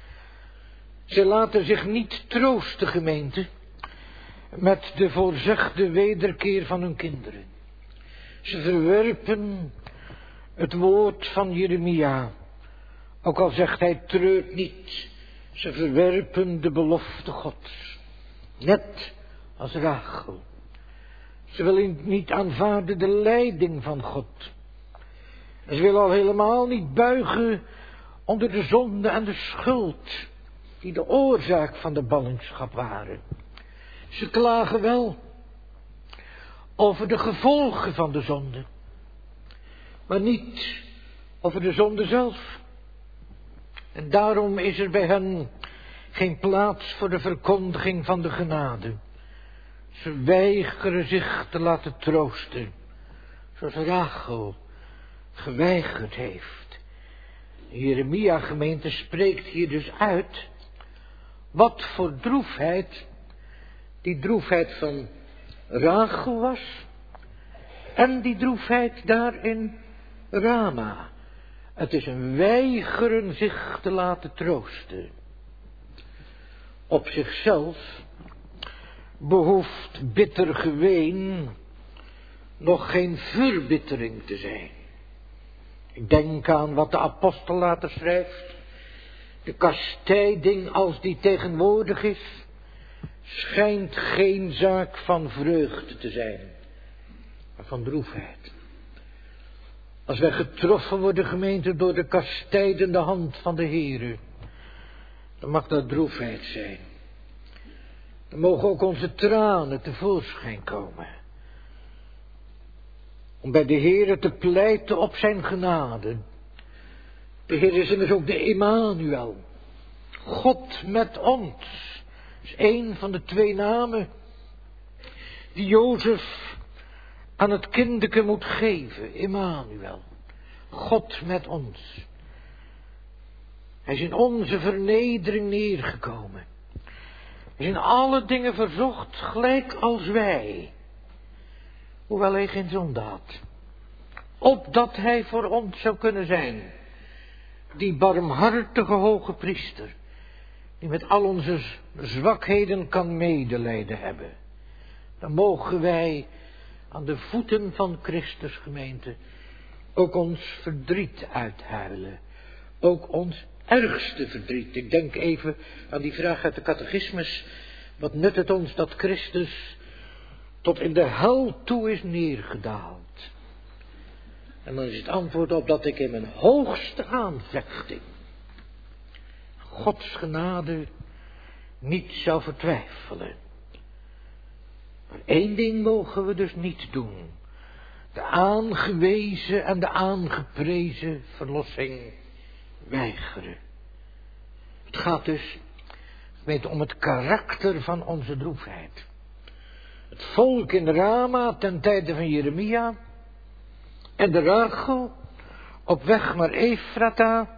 Ze laten zich niet troosten, gemeente, met de voorzegde wederkeer van hun kinderen. Ze verwerpen het woord van Jeremia, ook al zegt hij treurt niet. Ze verwerpen de belofte Gods, net als Rachel. Ze willen niet aanvaarden de leiding van God. En ze willen al helemaal niet buigen onder de zonde en de schuld die de oorzaak van de ballingschap waren. Ze klagen wel over de gevolgen van de zonde, maar niet over de zonde zelf. En daarom is er bij hen geen plaats voor de verkondiging van de genade. Ze weigeren zich te laten troosten, zoals Rachel geweigerd heeft. Jeremia, gemeente, spreekt hier dus uit wat voor droefheid die droefheid van Rachel was en die droefheid daar in Rama. Het is een weigeren zich te laten troosten. Op zichzelf behoeft bitter geween nog geen verbittering te zijn. Ik denk aan wat de apostel later schrijft. De kastijding, als die tegenwoordig is, schijnt geen zaak van vreugde te zijn, maar van droefheid. Als wij getroffen worden, gemeente, door de kastijdende hand van de Heere, dan mag dat droefheid zijn. Dan mogen ook onze tranen tevoorschijn komen. Om bij de Heere te pleiten op zijn genade. De Heer is immers ook de Immanuel. God met ons. Dat is één van de twee namen die Jozef aan het kindeke moet geven. Immanuel. God met ons. Hij is in onze vernedering neergekomen. Hij is in alle dingen verzocht, gelijk als wij. Hoewel hij geen zonde had. Opdat hij voor ons zou kunnen zijn. Die barmhartige hoge priester. Die met al onze zwakheden kan medelijden hebben. Dan mogen wij aan de voeten van Christus, gemeente, ook ons verdriet uithuilen. Ook ons ergste verdriet. Ik denk even aan die vraag uit de catechismus. Wat nut het ons dat Christus tot in de hel toe is neergedaald? En dan is het antwoord op dat ik in mijn hoogste aanvechting Gods genade niet zou vertwijfelen. Maar één ding mogen we dus niet doen. De aangewezen en de aangeprezen verlossing weigeren. Het gaat dus, gemeente, om het karakter van onze droefheid. Het volk in Rama ten tijde van Jeremia en de Rachel op weg naar Efrata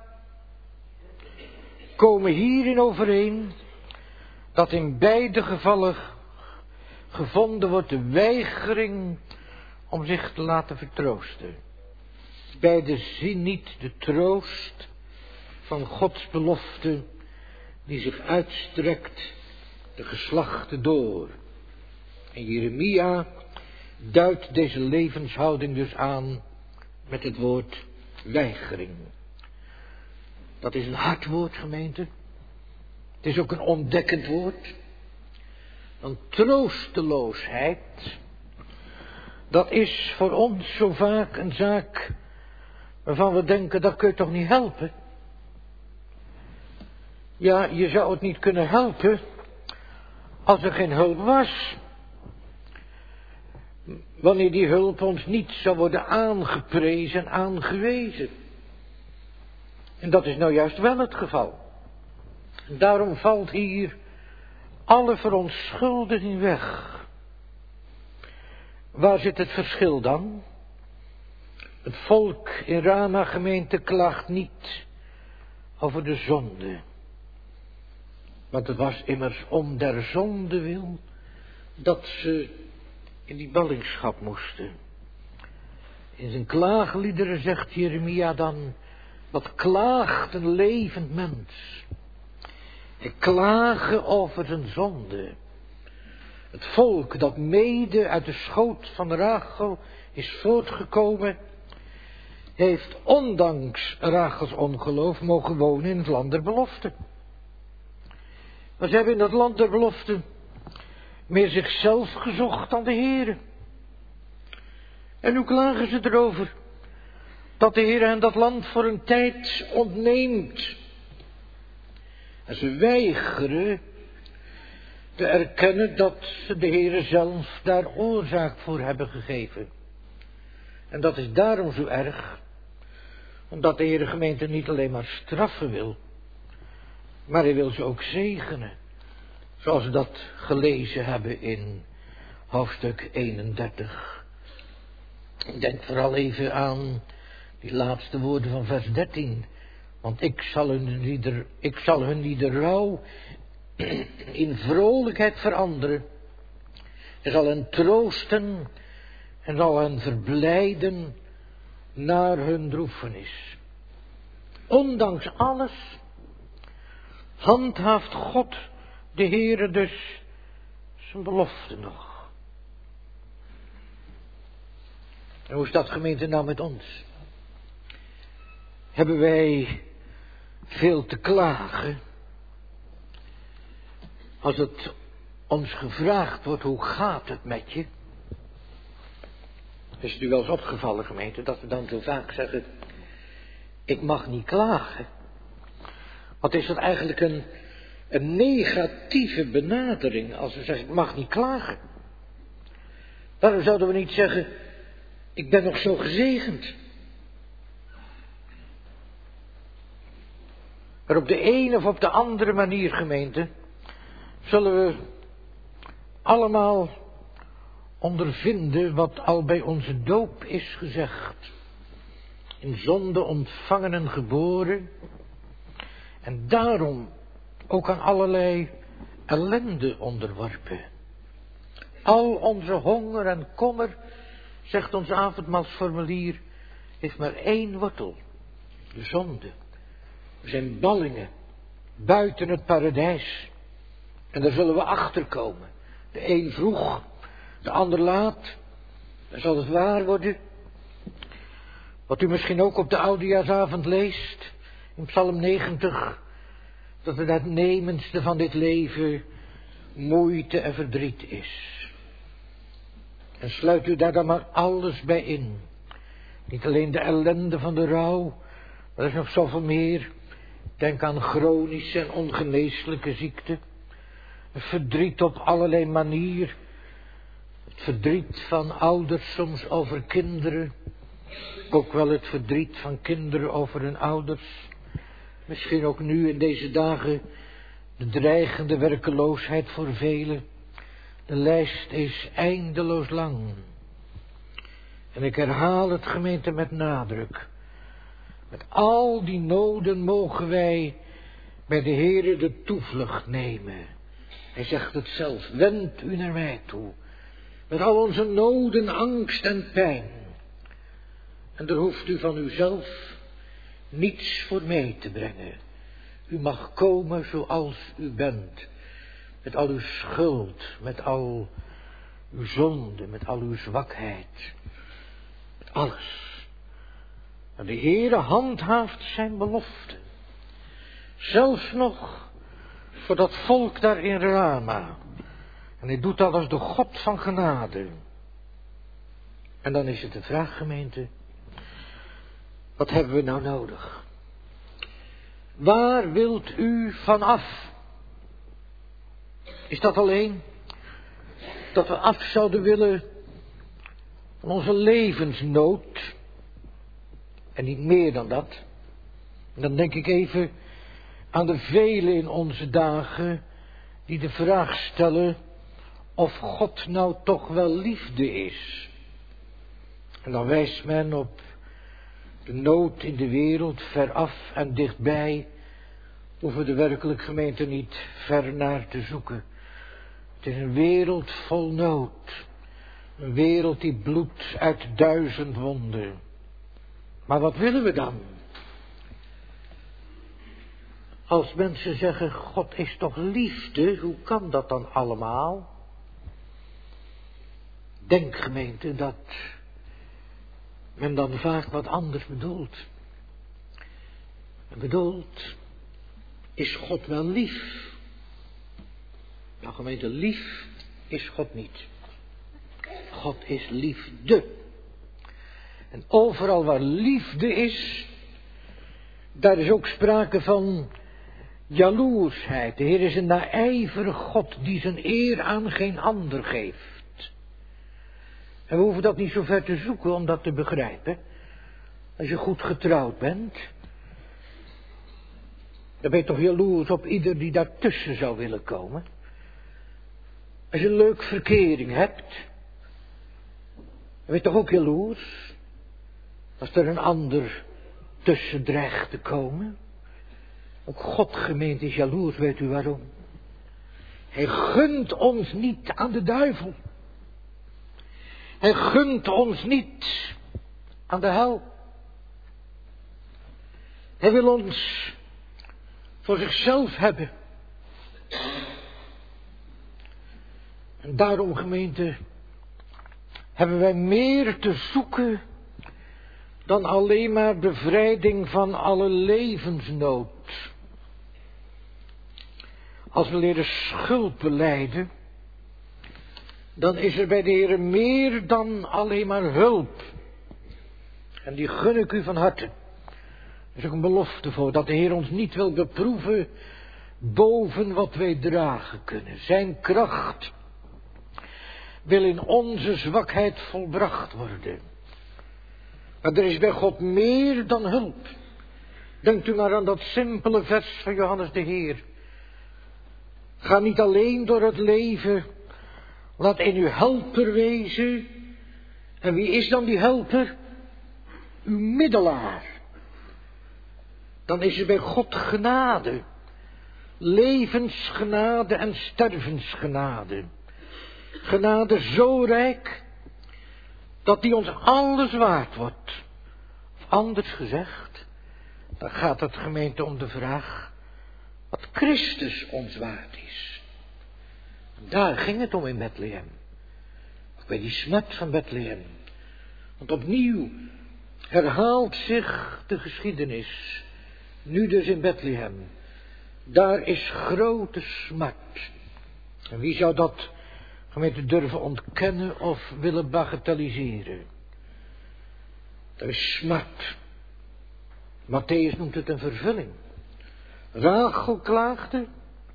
komen hierin overeen dat in beide gevallen gevonden wordt de weigering om zich te laten vertroosten. Beide zien niet de troost van Gods belofte die zich uitstrekt de geslachten door. En Jeremia duidt deze levenshouding dus aan met het woord weigering. Dat is een hard woord, gemeente. Het is ook een ontdekkend woord. Want troosteloosheid, dat is voor ons zo vaak een zaak waarvan we denken, dat kun je toch niet helpen? Ja, je zou het niet kunnen helpen als er geen hulp was. Wanneer die hulp ons niet zou worden aangeprezen en aangewezen. En dat is nou juist wel het geval. Daarom valt hier alle verontschuldiging weg. Waar zit het verschil dan? Het volk in Rama gemeente klaagt niet over de zonde. Want het was immers om der zonde wil dat ze in die ballingschap moesten. In zijn klaagliederen zegt Jeremia dan, wat klaagt een levend mens. Hij klagen over zijn zonde. Het volk dat mede uit de schoot van Rachel is voortgekomen, heeft ondanks Rachels ongeloof mogen wonen in het land der belofte. Maar ze hebben in dat land der belofte meer zichzelf gezocht dan de Heere. En nu klagen ze erover dat de Heere hen dat land voor een tijd ontneemt. En ze weigeren te erkennen dat ze de Heere zelf daar oorzaak voor hebben gegeven. En dat is daarom zo erg, omdat de Heere gemeente niet alleen maar straffen wil, maar hij wil ze ook zegenen. Zoals we dat gelezen hebben in hoofdstuk 31. Ik denk vooral even aan die laatste woorden van vers 13. Want ik zal hun ieder rouw in vrolijkheid veranderen. Hij zal hen troosten en zal hen verblijden naar hun droefenis. Ondanks alles handhaaft God, de Heere, dus zijn belofte nog. En hoe is dat, gemeente, nou met ons? Hebben wij veel te klagen als het ons gevraagd wordt, hoe gaat het met je? Is het u wel eens opgevallen, gemeente, dat we dan zo vaak zeggen, ik mag niet klagen? Wat is dat eigenlijk een negatieve benadering als we zeggen, ik mag niet klagen? Waarom zouden we niet zeggen, ik ben nog zo gezegend? Maar op de een of op de andere manier, gemeente, zullen we allemaal ondervinden wat al bij onze doop is gezegd. In zonde ontvangen en geboren. En daarom ook aan allerlei ellende onderworpen. Al onze honger en kommer, zegt ons avondmaalsformulier, heeft maar één wortel. De zonde. We zijn ballingen buiten het paradijs. En daar zullen we achter komen. De een vroeg, de ander laat. Dan zal het waar worden. Wat u misschien ook op de oudejaarsavond leest, in Psalm 90, dat het uitnemendste van dit leven moeite en verdriet is. En sluit u daar dan maar alles bij in. Niet alleen de ellende van de rouw, maar er is nog zoveel meer. Denk aan chronische en ongeneeslijke ziekte. Het verdriet op allerlei manier. Het verdriet van ouders soms over kinderen. Ook wel het verdriet van kinderen over hun ouders. Misschien ook nu in deze dagen de dreigende werkeloosheid voor velen. De lijst is eindeloos lang. En ik herhaal het, gemeente, met nadruk. Met al die noden mogen wij bij de Heere de toevlucht nemen. Hij zegt het zelf, wend u naar mij toe. Met al onze noden, angst en pijn. En daar hoeft u van uzelf niets voor mee te brengen. U mag komen zoals u bent. Met al uw schuld, met al uw zonde, met al uw zwakheid. Met alles. En de Heere handhaaft zijn belofte. Zelfs nog voor dat volk daar in Rama. En hij doet dat als de God van genade. En dan is het de vraag, gemeente, wat hebben we nou nodig? Waar wilt u vanaf? Is dat alleen dat we af zouden willen van onze levensnood? En niet meer dan dat. En dan denk ik even aan de velen in onze dagen die de vraag stellen of God nou toch wel liefde is. En dan wijst men op de nood in de wereld, veraf en dichtbij, hoeven we de werkelijk, gemeente, niet ver naar te zoeken. Het is een wereld vol nood. Een wereld die bloedt uit 1000 wonden. Maar wat willen we dan? Als mensen zeggen, God is toch liefde, hoe kan dat dan allemaal? Denk, gemeente, dat men dan vaak wat anders bedoelt. En bedoelt, is God wel lief? Nou, gemeente, lief is God niet. God is liefde. En overal waar liefde is, daar is ook sprake van jaloersheid. De Heer is een naijverige God die zijn eer aan geen ander geeft. En we hoeven dat niet zo ver te zoeken om dat te begrijpen. Als je goed getrouwd bent, dan ben je toch jaloers op ieder die daartussen zou willen komen. Als je een leuk verkering hebt, dan ben je toch ook jaloers als er een ander tussen dreigt te komen. Ook God, gemeente, is jaloers, weet u waarom? Hij gunt ons niet aan de duivel. Hij gunt ons niet aan de hel. Hij wil ons voor zichzelf hebben. En daarom, gemeente, hebben wij meer te zoeken dan alleen maar bevrijding van alle levensnood. Als we leren schuld belijden, dan is er bij de Heer meer dan alleen maar hulp. En die gun ik u van harte. Er is ook een belofte voor, dat de Heer ons niet wil beproeven boven wat wij dragen kunnen. Zijn kracht wil in onze zwakheid volbracht worden. Maar er is bij God meer dan hulp. Denkt u maar aan dat simpele vers van Johannes de Heer. Ga niet alleen door het leven. Laat in uw helper wezen. En wie is dan die helper? Uw middelaar. Dan is er bij God genade. Levensgenade en stervensgenade. Genade zo rijk dat die ons alles waard wordt. Of anders gezegd, dan gaat het, gemeente, om de vraag wat Christus ons waard is. En daar ging het om in Bethlehem. Ook bij die smet van Bethlehem. Want opnieuw herhaalt zich de geschiedenis. Nu dus in Bethlehem. Daar is grote smart. En wie zou dat, gemeente, durven ontkennen of willen bagatelliseren? Er is smart. Matthäus noemt het een vervulling. Rachel klaagde.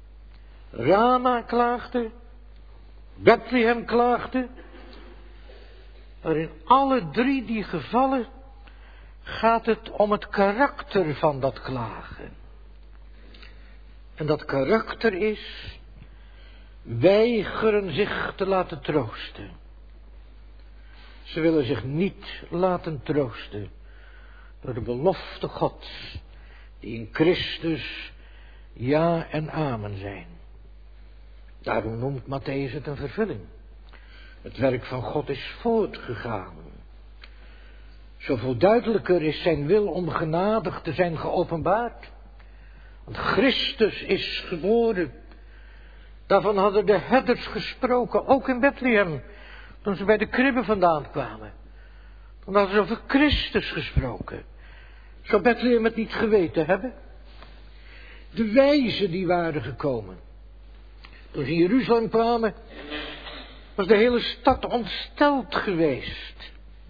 Rama klaagde. Bethlehem klaagde. Maar in alle drie die gevallen gaat het om het karakter van dat klagen. En dat karakter is weigeren zich te laten troosten. Ze willen zich niet laten troosten door de belofte Gods, die in Christus ja en amen zijn. Daarom noemt Matthäus het een vervulling. Het werk van God is voortgegaan. Zoveel duidelijker is zijn wil om genadig te zijn geopenbaard. Want Christus is geboren. Daarvan hadden de herders gesproken, ook in Bethlehem, toen ze bij de kribben vandaan kwamen. Toen hadden ze over Christus gesproken. Zou Bethlehem het niet geweten hebben? De wijzen die waren gekomen. Toen ze in Jeruzalem kwamen, was de hele stad ontsteld geweest.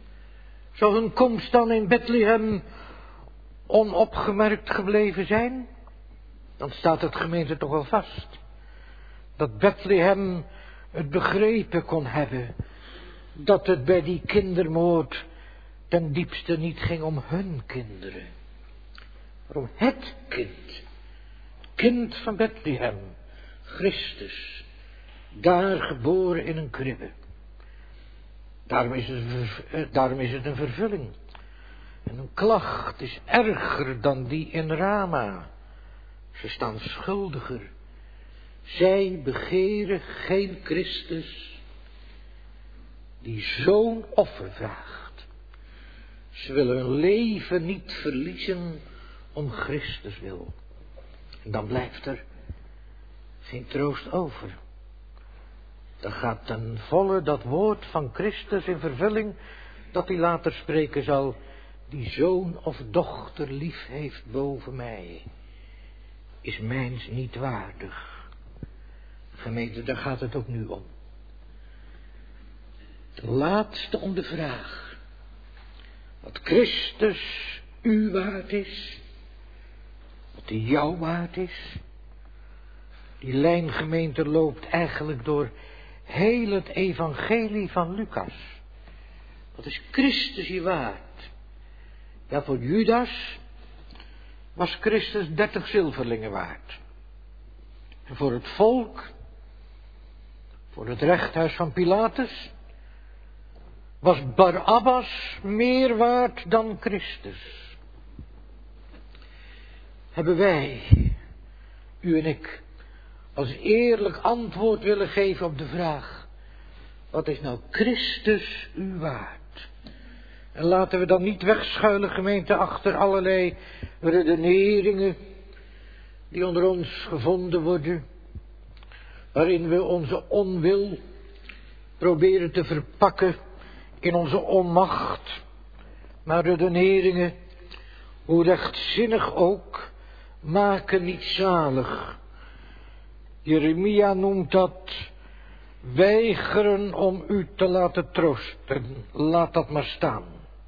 Zou hun komst dan in Bethlehem onopgemerkt gebleven zijn? Dan staat het gemeente toch wel vast dat Bethlehem het begrepen kon hebben dat het bij die kindermoord ten diepste niet ging om hun kinderen, maar om het kind van Bethlehem, Christus, daar geboren in een kribbe. Daarom is het een vervulling. En een klacht is erger dan die in Rama. Ze staan schuldiger. Zij begeren geen Christus die zo'n offer vraagt. Ze willen hun leven niet verliezen om Christus wil. En dan blijft er geen troost over. Dan gaat ten volle dat woord van Christus in vervulling dat hij later spreken zal, die zoon of dochter lief heeft boven mij, is mijns niet waardig. Gemeente, daar gaat het ook nu om. Ten laatste om de vraag, wat Christus u waard is, wat hij jou waard is. Die lijngemeente loopt eigenlijk door heel het evangelie van Lucas. Wat is Christus je waard? Ja, voor Judas was Christus 30 zilverlingen waard. En voor het volk, voor het rechthuis van Pilatus, was Barabbas meer waard dan Christus. Hebben wij, u en ik, als eerlijk antwoord willen geven op de vraag, wat is nou Christus u waard? En laten we dan niet wegschuilen, gemeente, achter allerlei redeneringen die onder ons gevonden worden, waarin we onze onwil proberen te verpakken in onze onmacht. Maar redeneringen, hoe rechtzinnig ook, maken niet zalig. Jeremia noemt dat weigeren om u te laten troosten. Laat dat maar staan.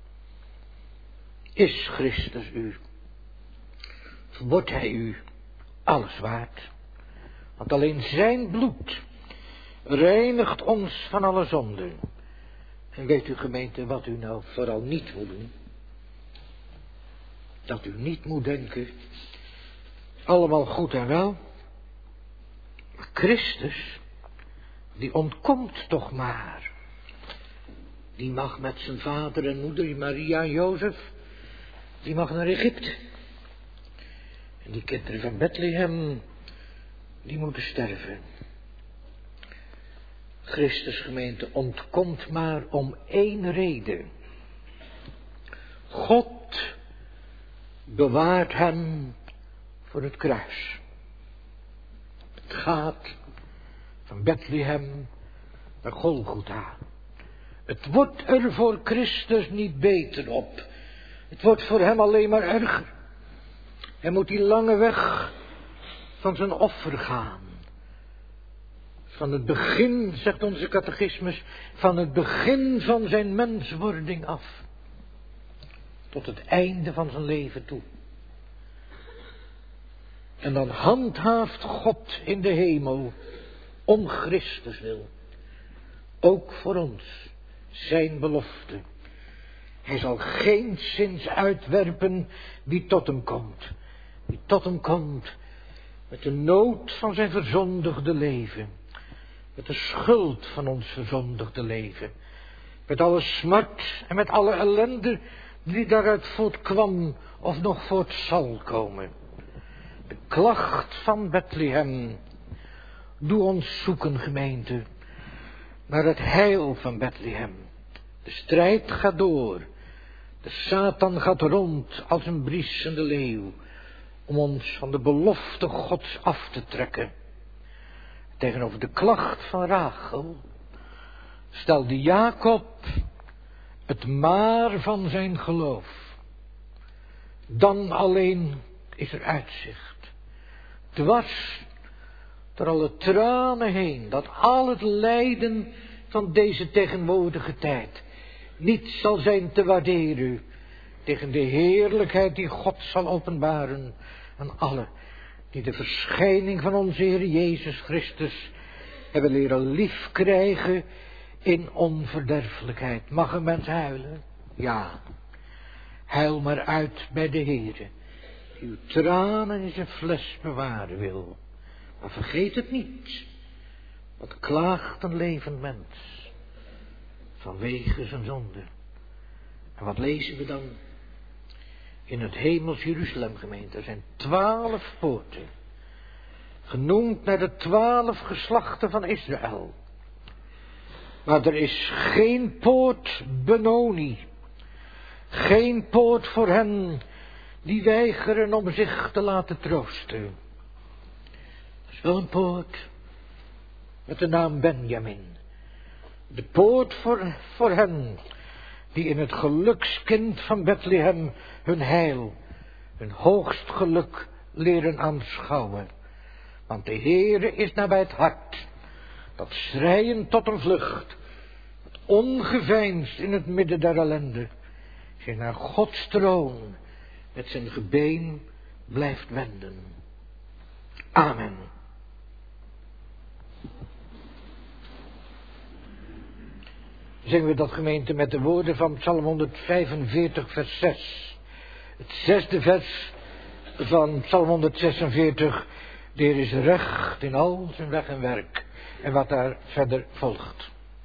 Is Christus u? Wordt hij u alles waard? Want alleen zijn bloed reinigt ons van alle zonde. En weet u, gemeente, wat u nou vooral niet moet doen? Dat u niet moet denken, allemaal goed en wel, maar Christus, die ontkomt toch maar. Die mag met zijn vader en moeder, Maria en Jozef, die mag naar Egypte. En die kinderen van Bethlehem, die moeten sterven. Christus, gemeente, ontkomt maar om één reden. God bewaart hem voor het kruis. Het gaat van Bethlehem naar Golgotha. Het wordt er voor Christus niet beter op. Het wordt voor hem alleen maar erger. Hij moet die lange weg van zijn offer gaan. Van het begin, zegt onze catechismus, van het begin van zijn menswording af. Tot het einde van zijn leven toe. En dan handhaaft God in de hemel om Christus wil. Ook voor ons zijn belofte. Hij zal geenszins uitwerpen wie tot hem komt. Wie tot hem komt met de nood van zijn verzondigde leven. Met de schuld van ons verzondigde leven. Met alle smart en met alle ellende die daaruit voortkwam of nog voort zal komen. De klacht van Bethlehem. Doe ons zoeken, gemeente, naar het heil van Bethlehem. De strijd gaat door. De Satan gaat rond als een briesende leeuw. Om ons van de belofte Gods af te trekken. Tegenover de klacht van Rachel stelde Jacob het maar van zijn geloof. Dan alleen is er uitzicht. Dwars door alle tranen heen, dat al het lijden van deze tegenwoordige tijd niets zal zijn te waarderen tegen de heerlijkheid die God zal openbaren aan allen die de verschijning van onze Heer Jezus Christus hebben leren lief krijgen in onverderfelijkheid. Mag een mens huilen? Ja, huil maar uit bij de Heere, die uw tranen in zijn fles bewaren wil. Maar vergeet het niet, wat klaagt een levend mens vanwege zijn zonde. En wat lezen we dan? In het hemels Jeruzalem gemeente, er zijn 12 poorten, genoemd naar de 12 geslachten van Israël. Maar er is geen poort Benoni, geen poort voor hen die weigeren om zich te laten troosten. Er is wel een poort met de naam Benjamin. De poort voor hen die in het gelukskind van Bethlehem hun heil, hun hoogst geluk leren aanschouwen. Want de Heere is nabij het hart, dat schreien tot een vlucht, dat ongeveinsd in het midden der ellende zich naar Gods troon met zijn gebeen blijft wenden. Amen. Zingen we dat, gemeente, met de woorden van Psalm 145 vers 6. Het 6e vers van Psalm 146. De Heer is recht in al zijn weg en werk. En wat daar verder volgt.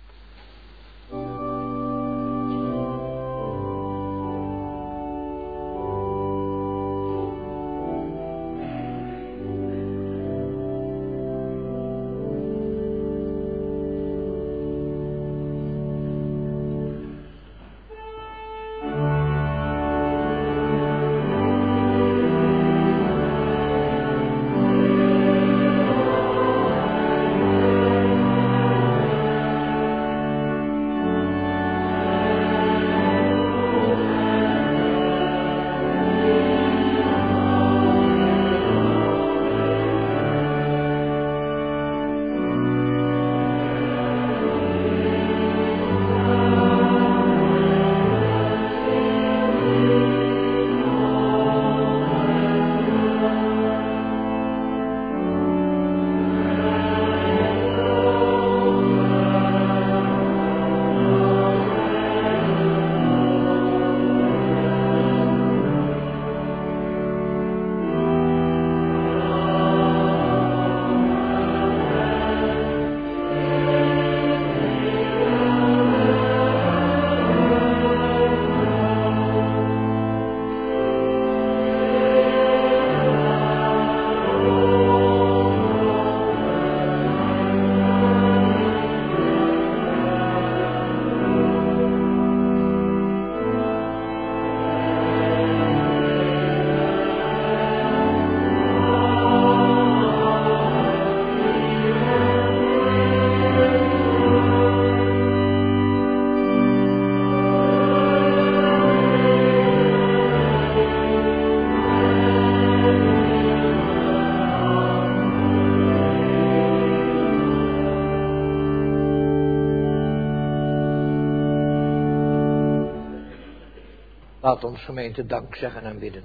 Laat ons, gemeente, dank zeggen en bidden.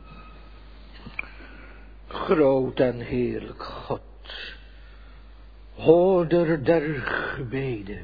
Groot en heerlijk God, hoorder der gebeden.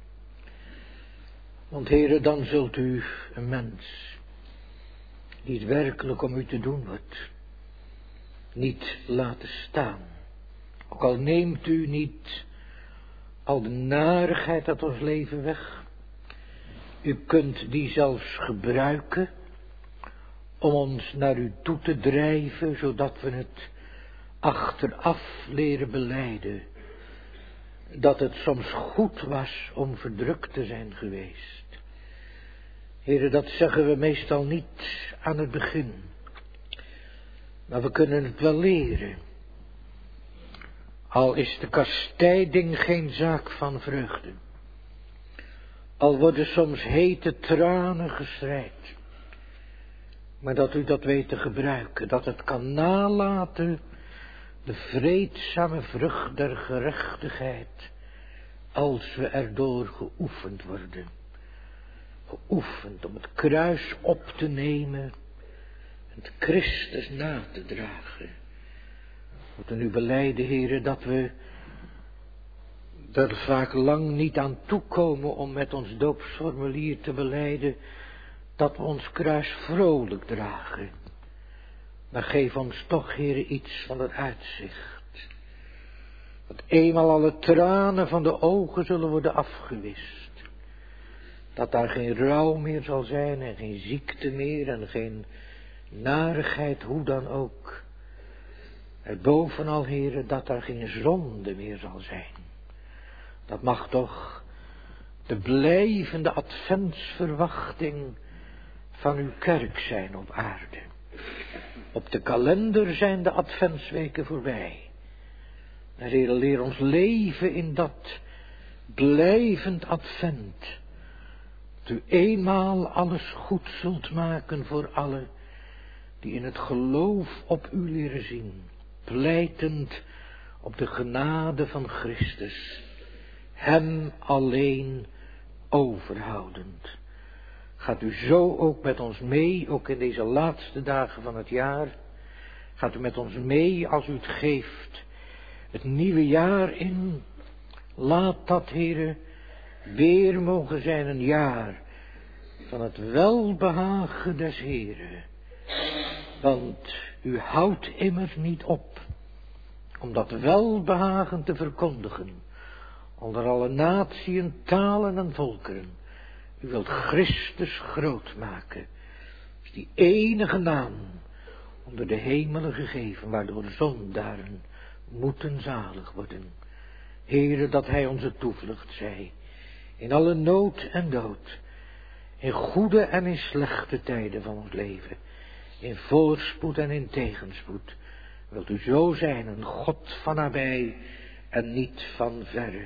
Want, Heere, dan zult u een mens die het werkelijk om u te doen wordt, niet laten staan. Ook al neemt u niet al de narigheid uit ons leven weg. U kunt die zelfs gebruiken om ons naar u toe te drijven, zodat we het achteraf leren belijden. Dat het soms goed was om verdrukt te zijn geweest. Heere, dat zeggen we meestal niet aan het begin. Maar we kunnen het wel leren. Al is de kastijding geen zaak van vreugde. Al worden soms hete tranen geschreid. Maar dat u dat weet te gebruiken. Dat het kan nalaten de vreedzame vrucht der gerechtigheid. Als we erdoor geoefend worden. geoefend om het kruis op te nemen en het Christus na te dragen. We moeten nu belijden, Heere, dat we er vaak lang niet aan toekomen om met ons doopsformulier te belijden dat we ons kruis vrolijk dragen. Maar geef ons toch, Heere, iets van het uitzicht. Dat eenmaal alle tranen van de ogen zullen worden afgewist. Dat daar geen rouw meer zal zijn en geen ziekte meer en geen narigheid, hoe dan ook. En bovenal, Heere, dat daar geen zonde meer zal zijn. Dat mag toch de blijvende adventsverwachting van uw kerk zijn op aarde. Op de kalender zijn de adventsweken voorbij. En Heere, leer ons leven in dat blijvend advent. Dat u eenmaal alles goed zult maken voor allen die in het geloof op u leren zien. Pleitend op de genade van Christus. Hem alleen overhoudend. Gaat u zo ook met ons mee, ook in deze laatste dagen van het jaar. Gaat u met ons mee als u het geeft. Het nieuwe jaar in. Laat dat, Heere, weer mogen zijn een jaar van het welbehagen des Heere. Want u houdt immers niet op om dat welbehagen te verkondigen onder alle natieën, talen en volkeren. U wilt Christus groot maken. Is die enige naam onder de hemelen gegeven, waardoor zondaren moeten zalig worden. Heere, dat hij onze toevlucht zij, in alle nood en dood, in goede en in slechte tijden van ons leven, in voorspoed en in tegenspoed, wilt u zo zijn, een God van nabij en niet van verre.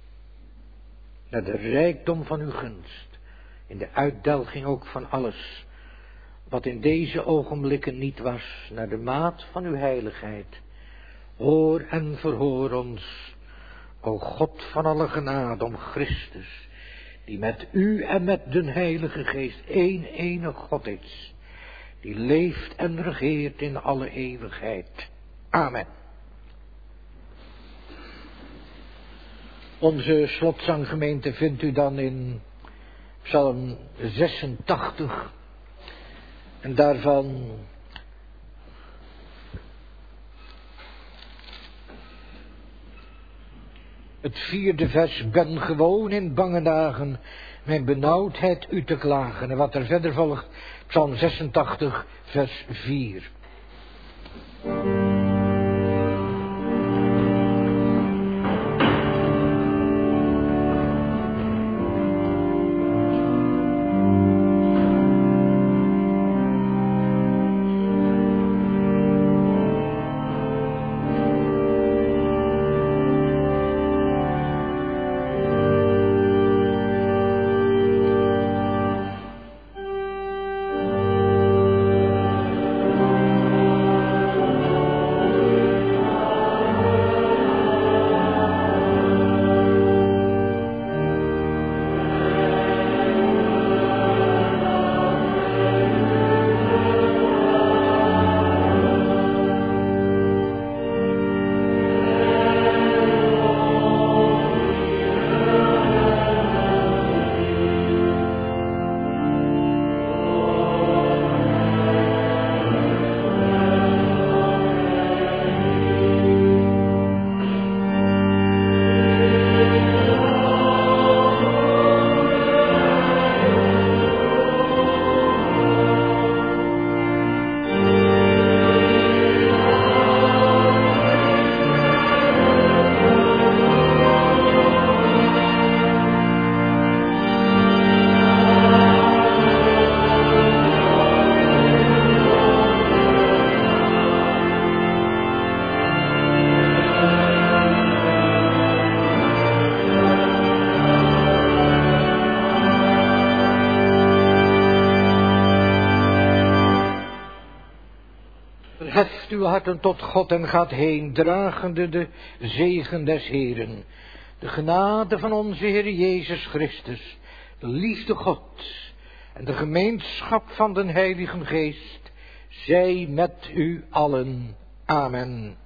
Naar de rijkdom van uw gunst, in de uitdelging ook van alles, wat in deze ogenblikken niet was, naar de maat van uw heiligheid. Hoor en verhoor ons, o God van alle genade, om Christus, die met u en met den Heilige Geest één enig God is, die leeft en regeert in alle eeuwigheid. Amen. Onze slotzanggemeente vindt u dan in Psalm 86 en daarvan het 4e vers: ben gewoon in bange dagen mijn benauwdheid u te klagen. En wat er verder volgt, Psalm 86 vers 4. Heft uw harten tot God en gaat heen, dragende de zegen des Heeren. De genade van onze Heer Jezus Christus, de liefde God En de gemeenschap van den Heiligen Geest zij met u allen. Amen.